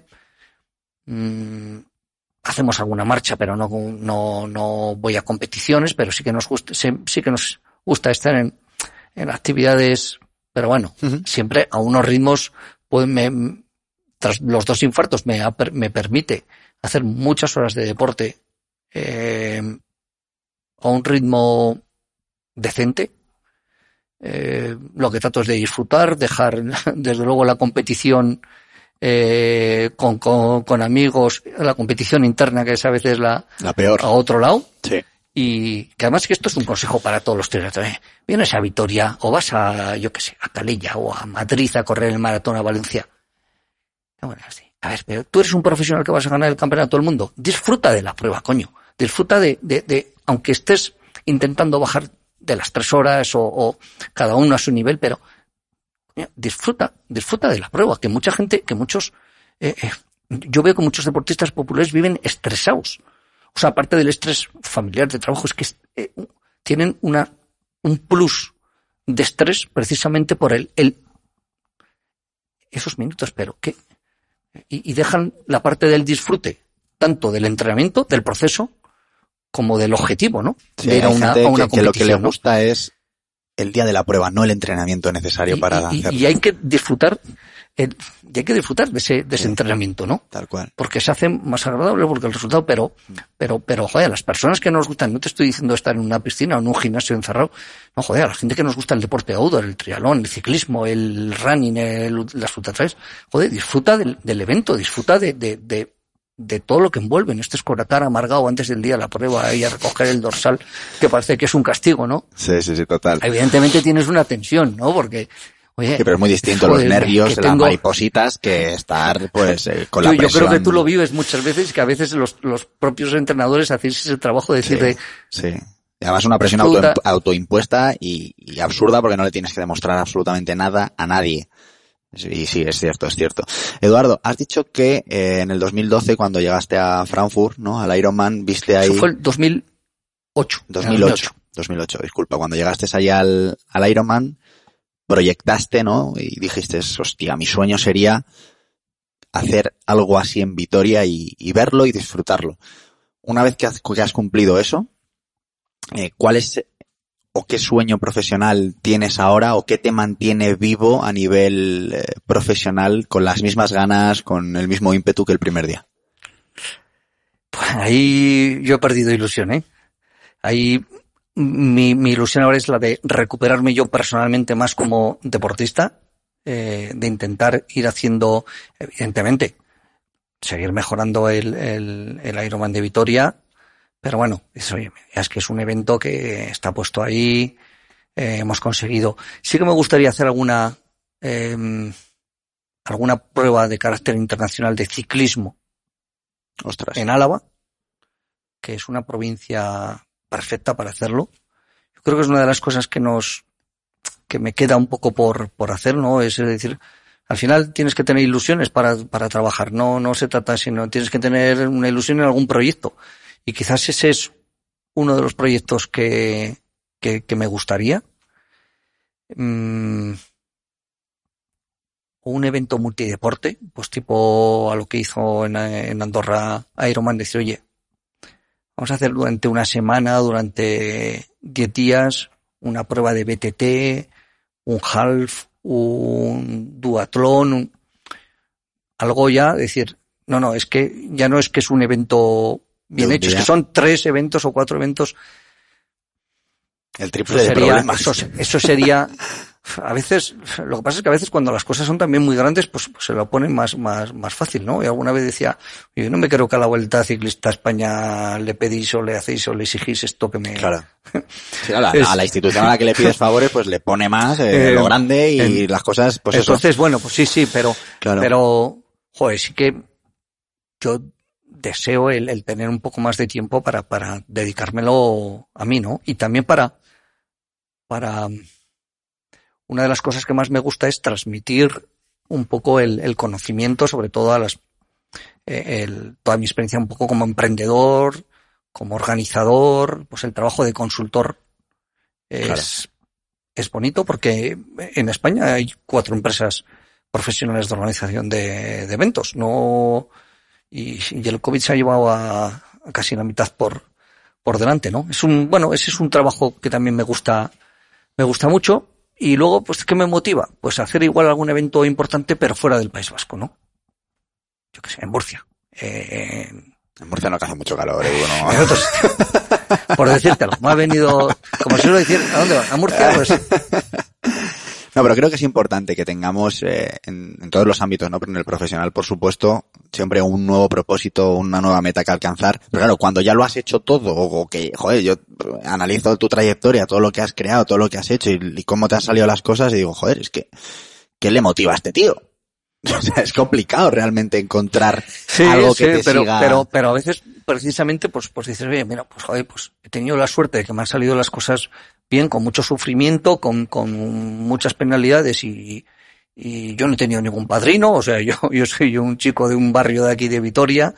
Mm, hacemos alguna marcha, pero no, no, no voy a competiciones, pero sí que nos gusta, sí que nos gusta estar en, en actividades, pero bueno, uh-huh. siempre a unos ritmos, pues me, tras los dos infartos me, me permite hacer muchas horas de deporte, eh, a un ritmo decente. Eh, lo que trato es de disfrutar, dejar desde luego la competición eh, con, con, con amigos, la competición interna, que es a veces la, la peor, a otro lado. Sí. Y que además que esto es un consejo para todos los triatletas. ¿eh? Vienes a Vitoria o vas a, yo qué sé, a Calella o a Madrid a correr el maratón a Valencia. Bueno, sí. A ver, pero tú eres un profesional que vas a ganar el campeonato del mundo. Disfruta de la prueba, coño. Disfruta de, de, de aunque estés intentando bajar de las tres horas o, o cada uno a su nivel, pero disfruta, disfruta de la prueba, que mucha gente, que muchos, eh, eh, yo veo que muchos deportistas populares viven estresados. O sea, aparte del estrés familiar de trabajo, es que eh, tienen una, un plus de estrés precisamente por el, el, esos minutos, pero que, y, y dejan la parte del disfrute, tanto del entrenamiento, del proceso, como del objetivo, ¿no? Sí, de ir a una, a una que, que lo que le ¿no? gusta es el día de la prueba, no el entrenamiento necesario y, para y, hacerlo. Y hay que disfrutar, eh, y hay que disfrutar de ese, de ese sí, entrenamiento, ¿no? Tal cual. Porque se hace más agradable, porque el resultado, pero, pero, pero, joder, a las personas que nos gustan, no te estoy diciendo estar en una piscina o en un gimnasio encerrado, no, joder, a la gente que nos gusta el deporte outdoor, el triatlón, el ciclismo, el running, el, las ultratrails, joder, disfruta del, del evento, disfruta de, de, de, de todo lo que envuelve. No estés con la cara amargado antes del día de la prueba y a recoger el dorsal, que parece que es un castigo, ¿no? Sí, sí, sí, total. Evidentemente tienes una tensión, ¿no? Porque, oye... Sí, pero es muy distinto joder, los nervios, tengo... las maripositas, que estar, pues, eh, con yo, la presión. Yo creo que tú lo vives muchas veces, que a veces los, los propios entrenadores hacéis ese trabajo de decirle... Sí, sí. Y además una presión auto, autoimpuesta y, y absurda, porque no le tienes que demostrar absolutamente nada a nadie. Y sí, es cierto, es cierto. Eduardo, has dicho que eh, en el dos mil doce, cuando llegaste a Frankfurt, ¿no? Al Ironman, viste ahí... Eso fue el dos mil ocho. dos mil ocho. dos mil ocho, disculpa. Cuando llegaste ahí al, al Ironman, proyectaste, ¿no? Y dijiste, hostia, mi sueño sería hacer algo así en Vitoria y, y verlo y disfrutarlo. Una vez que has, que has cumplido eso, eh, ¿cuál es... o qué sueño profesional tienes ahora o qué te mantiene vivo a nivel eh, profesional con las mismas ganas, con el mismo ímpetu que el primer día? Pues ahí yo he perdido ilusión, ¿eh? Ahí mi, mi ilusión ahora es la de recuperarme yo personalmente más como deportista, eh, de intentar ir haciendo, evidentemente, seguir mejorando el, el, el Ironman de Vitoria, pero bueno, es, oye, es que es un evento que está puesto ahí, eh, hemos conseguido. Sí que me gustaría hacer alguna, eh, alguna prueba de carácter internacional de ciclismo. Ostras. En Álava, que es una provincia perfecta para hacerlo. Yo creo que es una de las cosas que nos, que me queda un poco por, por hacer, ¿no? Es decir, al final tienes que tener ilusiones para, para trabajar. No, no se trata, sino tienes que tener una ilusión en algún proyecto. Y quizás ese es uno de los proyectos que, que, que me gustaría. Mm, un evento multideporte, pues tipo a lo que hizo en, en Andorra Ironman, decir, oye, vamos a hacer durante una semana, durante diez días, una prueba de B T T, un half, un duatlón, un, algo ya, decir, no, no, es que ya no es que es un evento bien hecho, es que son tres eventos o cuatro eventos. El triple de problemas. Eso, eso sería, a veces, lo que pasa es que a veces cuando las cosas son también muy grandes, pues, pues se lo ponen más, más, más fácil, ¿no? Y alguna vez decía, yo no me creo que a la Vuelta Ciclista a España le pedís o le hacéis o le exigís esto que me... Claro. Sí, a, la, es... a la institución a la que le pides favores, pues le pone más, eh, eh, lo grande y en... las cosas, pues Entonces, eso. bueno, pues sí, sí, pero, claro. pero, joder, sí que yo deseo el, el tener un poco más de tiempo para, para dedicármelo a mí, ¿no? Y también para, para, una de las cosas que más me gusta es transmitir un poco el, el conocimiento, sobre todo a las, eh, el, toda mi experiencia un poco como emprendedor, como organizador, pues el trabajo de consultor es, claro. es bonito porque en España hay cuatro empresas profesionales de organización de, de eventos, no, y, y el COVID se ha llevado a, a casi la mitad por, por delante, ¿no? Es un, bueno, ese es un trabajo que también me gusta, me gusta mucho. Y luego, pues, ¿qué me motiva? Pues hacer igual algún evento importante, pero fuera del País Vasco, ¿no? Yo qué sé, en Murcia. Eh, en Murcia no hace mucho calor, ¿eh? Bueno, en otros, por decírtelo. Me ha venido, como suelo decir, ¿a dónde va? A Murcia, pues. No, pero creo que es importante que tengamos eh, en, en todos los ámbitos, ¿no? Pero en el profesional, por supuesto, siempre un nuevo propósito, una nueva meta que alcanzar. Pero claro, cuando ya lo has hecho todo, o que, joder, yo analizo tu trayectoria, todo lo que has creado, todo lo que has hecho y, y cómo te han salido las cosas y digo, joder, es que, ¿qué le motiva a este tío? O sea, es complicado realmente encontrar sí, algo que sí, te pero, siga... pero, pero a veces, precisamente, pues, pues dices, oye, mira, pues joder, pues he tenido la suerte de que me han salido las cosas bien, con mucho sufrimiento, con, con muchas penalidades y, y yo no he tenido ningún padrino, o sea, yo, yo soy un chico de un barrio de aquí de Vitoria,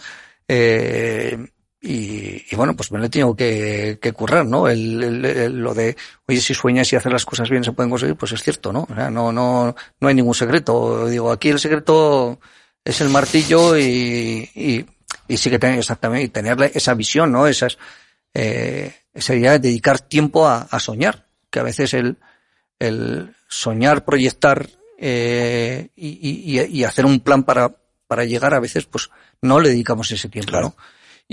eh, y, y bueno, pues me lo he tenido que, que currar, ¿no? El, el, el, lo de, oye, si sueñas y hacer las cosas bien se pueden conseguir, pues es cierto, ¿no? O sea, no, no, no hay ningún secreto. Digo, aquí el secreto es el martillo y, y, y sí que tener, exactamente, tener esa visión, ¿no? Esas, eh, sería dedicar tiempo a, a soñar, que a veces el, el soñar, proyectar, eh, y, y, y hacer un plan para, para llegar a veces, pues no le dedicamos ese tiempo, claro. ¿no?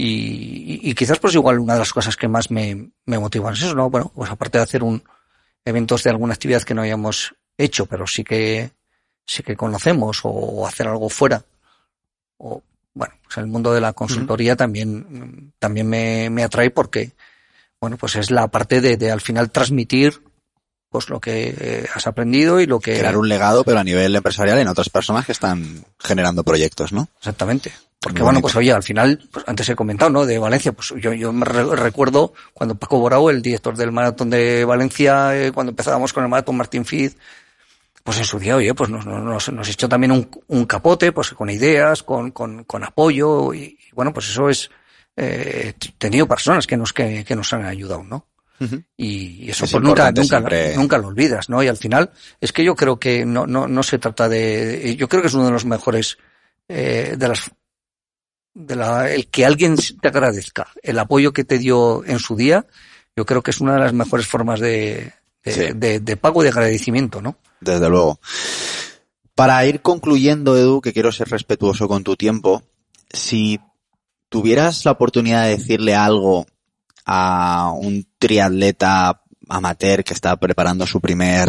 Y, y, y quizás pues igual una de las cosas que más me, me motivan es eso, ¿no? Bueno, pues aparte de hacer un eventos de alguna actividad que no hayamos hecho, pero sí que, sí que conocemos, o hacer algo fuera, o, bueno, pues el mundo de la consultoría uh-huh. también, también me, me atrae porque, bueno, pues es la parte de, de al final transmitir pues lo que has aprendido y lo que... Crear un legado, pero a nivel empresarial en otras personas que están generando proyectos, ¿no? Exactamente. Porque bueno, pues oye, al final, pues antes he comentado, ¿no? De Valencia, pues yo, yo me re- recuerdo cuando Paco Borao, el director del Maratón de Valencia, eh, cuando empezábamos con el Maratón Martín Fiz, pues en su día, oye, pues nos, nos, nos echó también un, un capote, pues con ideas, con, con, con apoyo, y, y bueno, pues eso es, eh, tenido personas que nos, que, que nos han ayudado, ¿no? Uh-huh. Y eso es pues nunca, nunca, siempre... nunca lo olvidas, ¿no? Y al final, es que yo creo que no, no, no se trata de, yo creo que es uno de los mejores, eh, de las, de la, el que alguien te agradezca el apoyo que te dio en su día, yo creo que es una de las mejores formas de, de, sí. de, de pago y de agradecimiento, ¿no? Desde luego. Para ir concluyendo, Edu, que quiero ser respetuoso con tu tiempo, si tuvieras la oportunidad de decirle algo a un triatleta amateur que está preparando su primer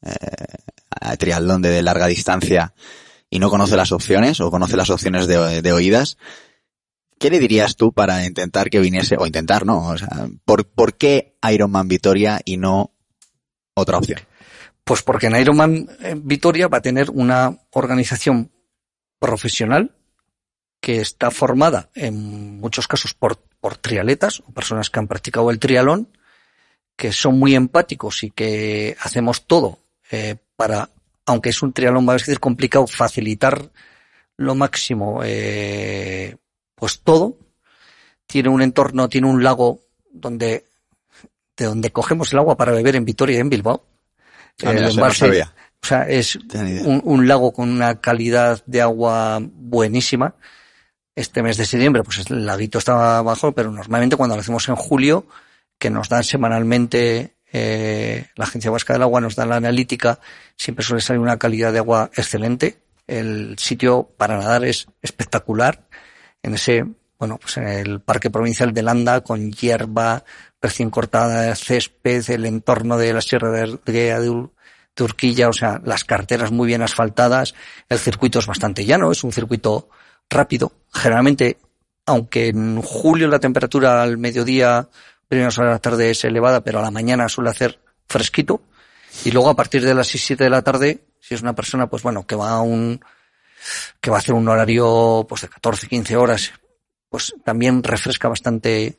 eh, triatlón de larga distancia y no conoce las opciones o conoce las opciones de, de oídas, ¿qué le dirías tú para intentar que viniese, o intentar, no, o sea, ¿por, por qué Ironman Vitoria y no otra opción? Pues porque en Ironman Vitoria va a tener una organización profesional que está formada en muchos casos por, por triatletas o personas que han practicado el triatlón, que son muy empáticos y que hacemos todo eh, para, aunque es un triatlón, va a decir complicado, facilitar lo máximo, eh, pues todo. Tiene un entorno, tiene un lago donde, de donde cogemos el agua para beber en Vitoria y en Bilbao. Ah, mira, el eso no embalse, sabía. o sea, es un, un lago con una calidad de agua buenísima. Este mes de septiembre, pues el laguito estaba bajo, pero normalmente cuando lo hacemos en julio, que nos dan semanalmente, eh, la Agencia Vasca del Agua nos da la analítica, siempre suele salir una calidad de agua excelente. El sitio para nadar es espectacular. En ese, bueno, pues en el Parque Provincial de Landa, con hierba recién cortada, césped, el entorno de la Sierra de, de, de Urquilla, o sea, las carreteras muy bien asfaltadas, el circuito es bastante llano, es un circuito rápido. Generalmente, aunque en julio la temperatura al mediodía, primeras horas de la tarde es elevada, pero a la mañana suele hacer fresquito. Y luego a partir de las seis, siete de la tarde, si es una persona, pues bueno, que va a un, que va a hacer un horario, pues de catorce, quince horas, pues también refresca bastante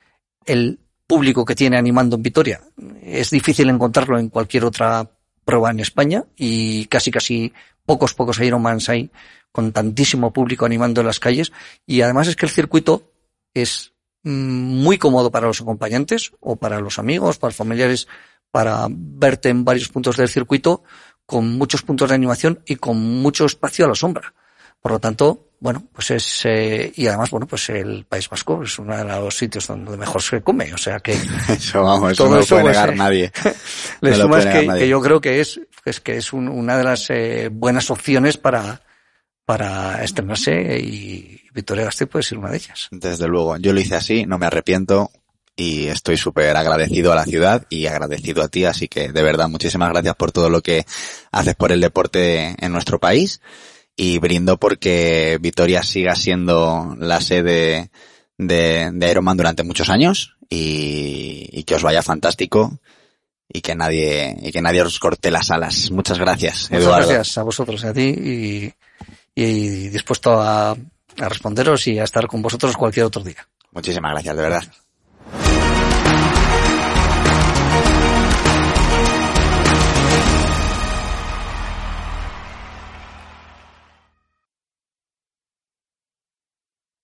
el público que tiene animando en Vitoria. Es difícil encontrarlo en cualquier otra prueba en España y casi casi pocos, pocos Ironmans hay con tantísimo público animando en las calles. Y además es que el circuito es muy cómodo para los acompañantes o para los amigos, para los familiares, para verte en varios puntos del circuito con muchos puntos de animación y con mucho espacio a la sombra. Por lo tanto, bueno, pues es, eh, y además, bueno, pues el País Vasco es uno de los sitios donde mejor se come, o sea que eso, vamos, eso todo no lo eso, puede pues, negar eh, nadie. Le No lo sumas puede que, negar nadie. que yo creo que es, es que es un, una de las eh, buenas opciones para, para estrenarse y Vitoria-Gasteiz puede ser una de ellas. Desde luego, yo lo hice así, no me arrepiento y estoy súper agradecido a la ciudad y agradecido a ti, así que de verdad muchísimas gracias por todo lo que haces por el deporte en nuestro país y brindo porque Vitoria siga siendo la sede de, de Ironman durante muchos años y, y que os vaya fantástico y que nadie y que nadie os corte las alas. Muchas gracias, Muchas Eduardo. gracias a vosotros y a ti y, y dispuesto a, a responderos y a estar con vosotros cualquier otro día. Muchísimas gracias, de verdad.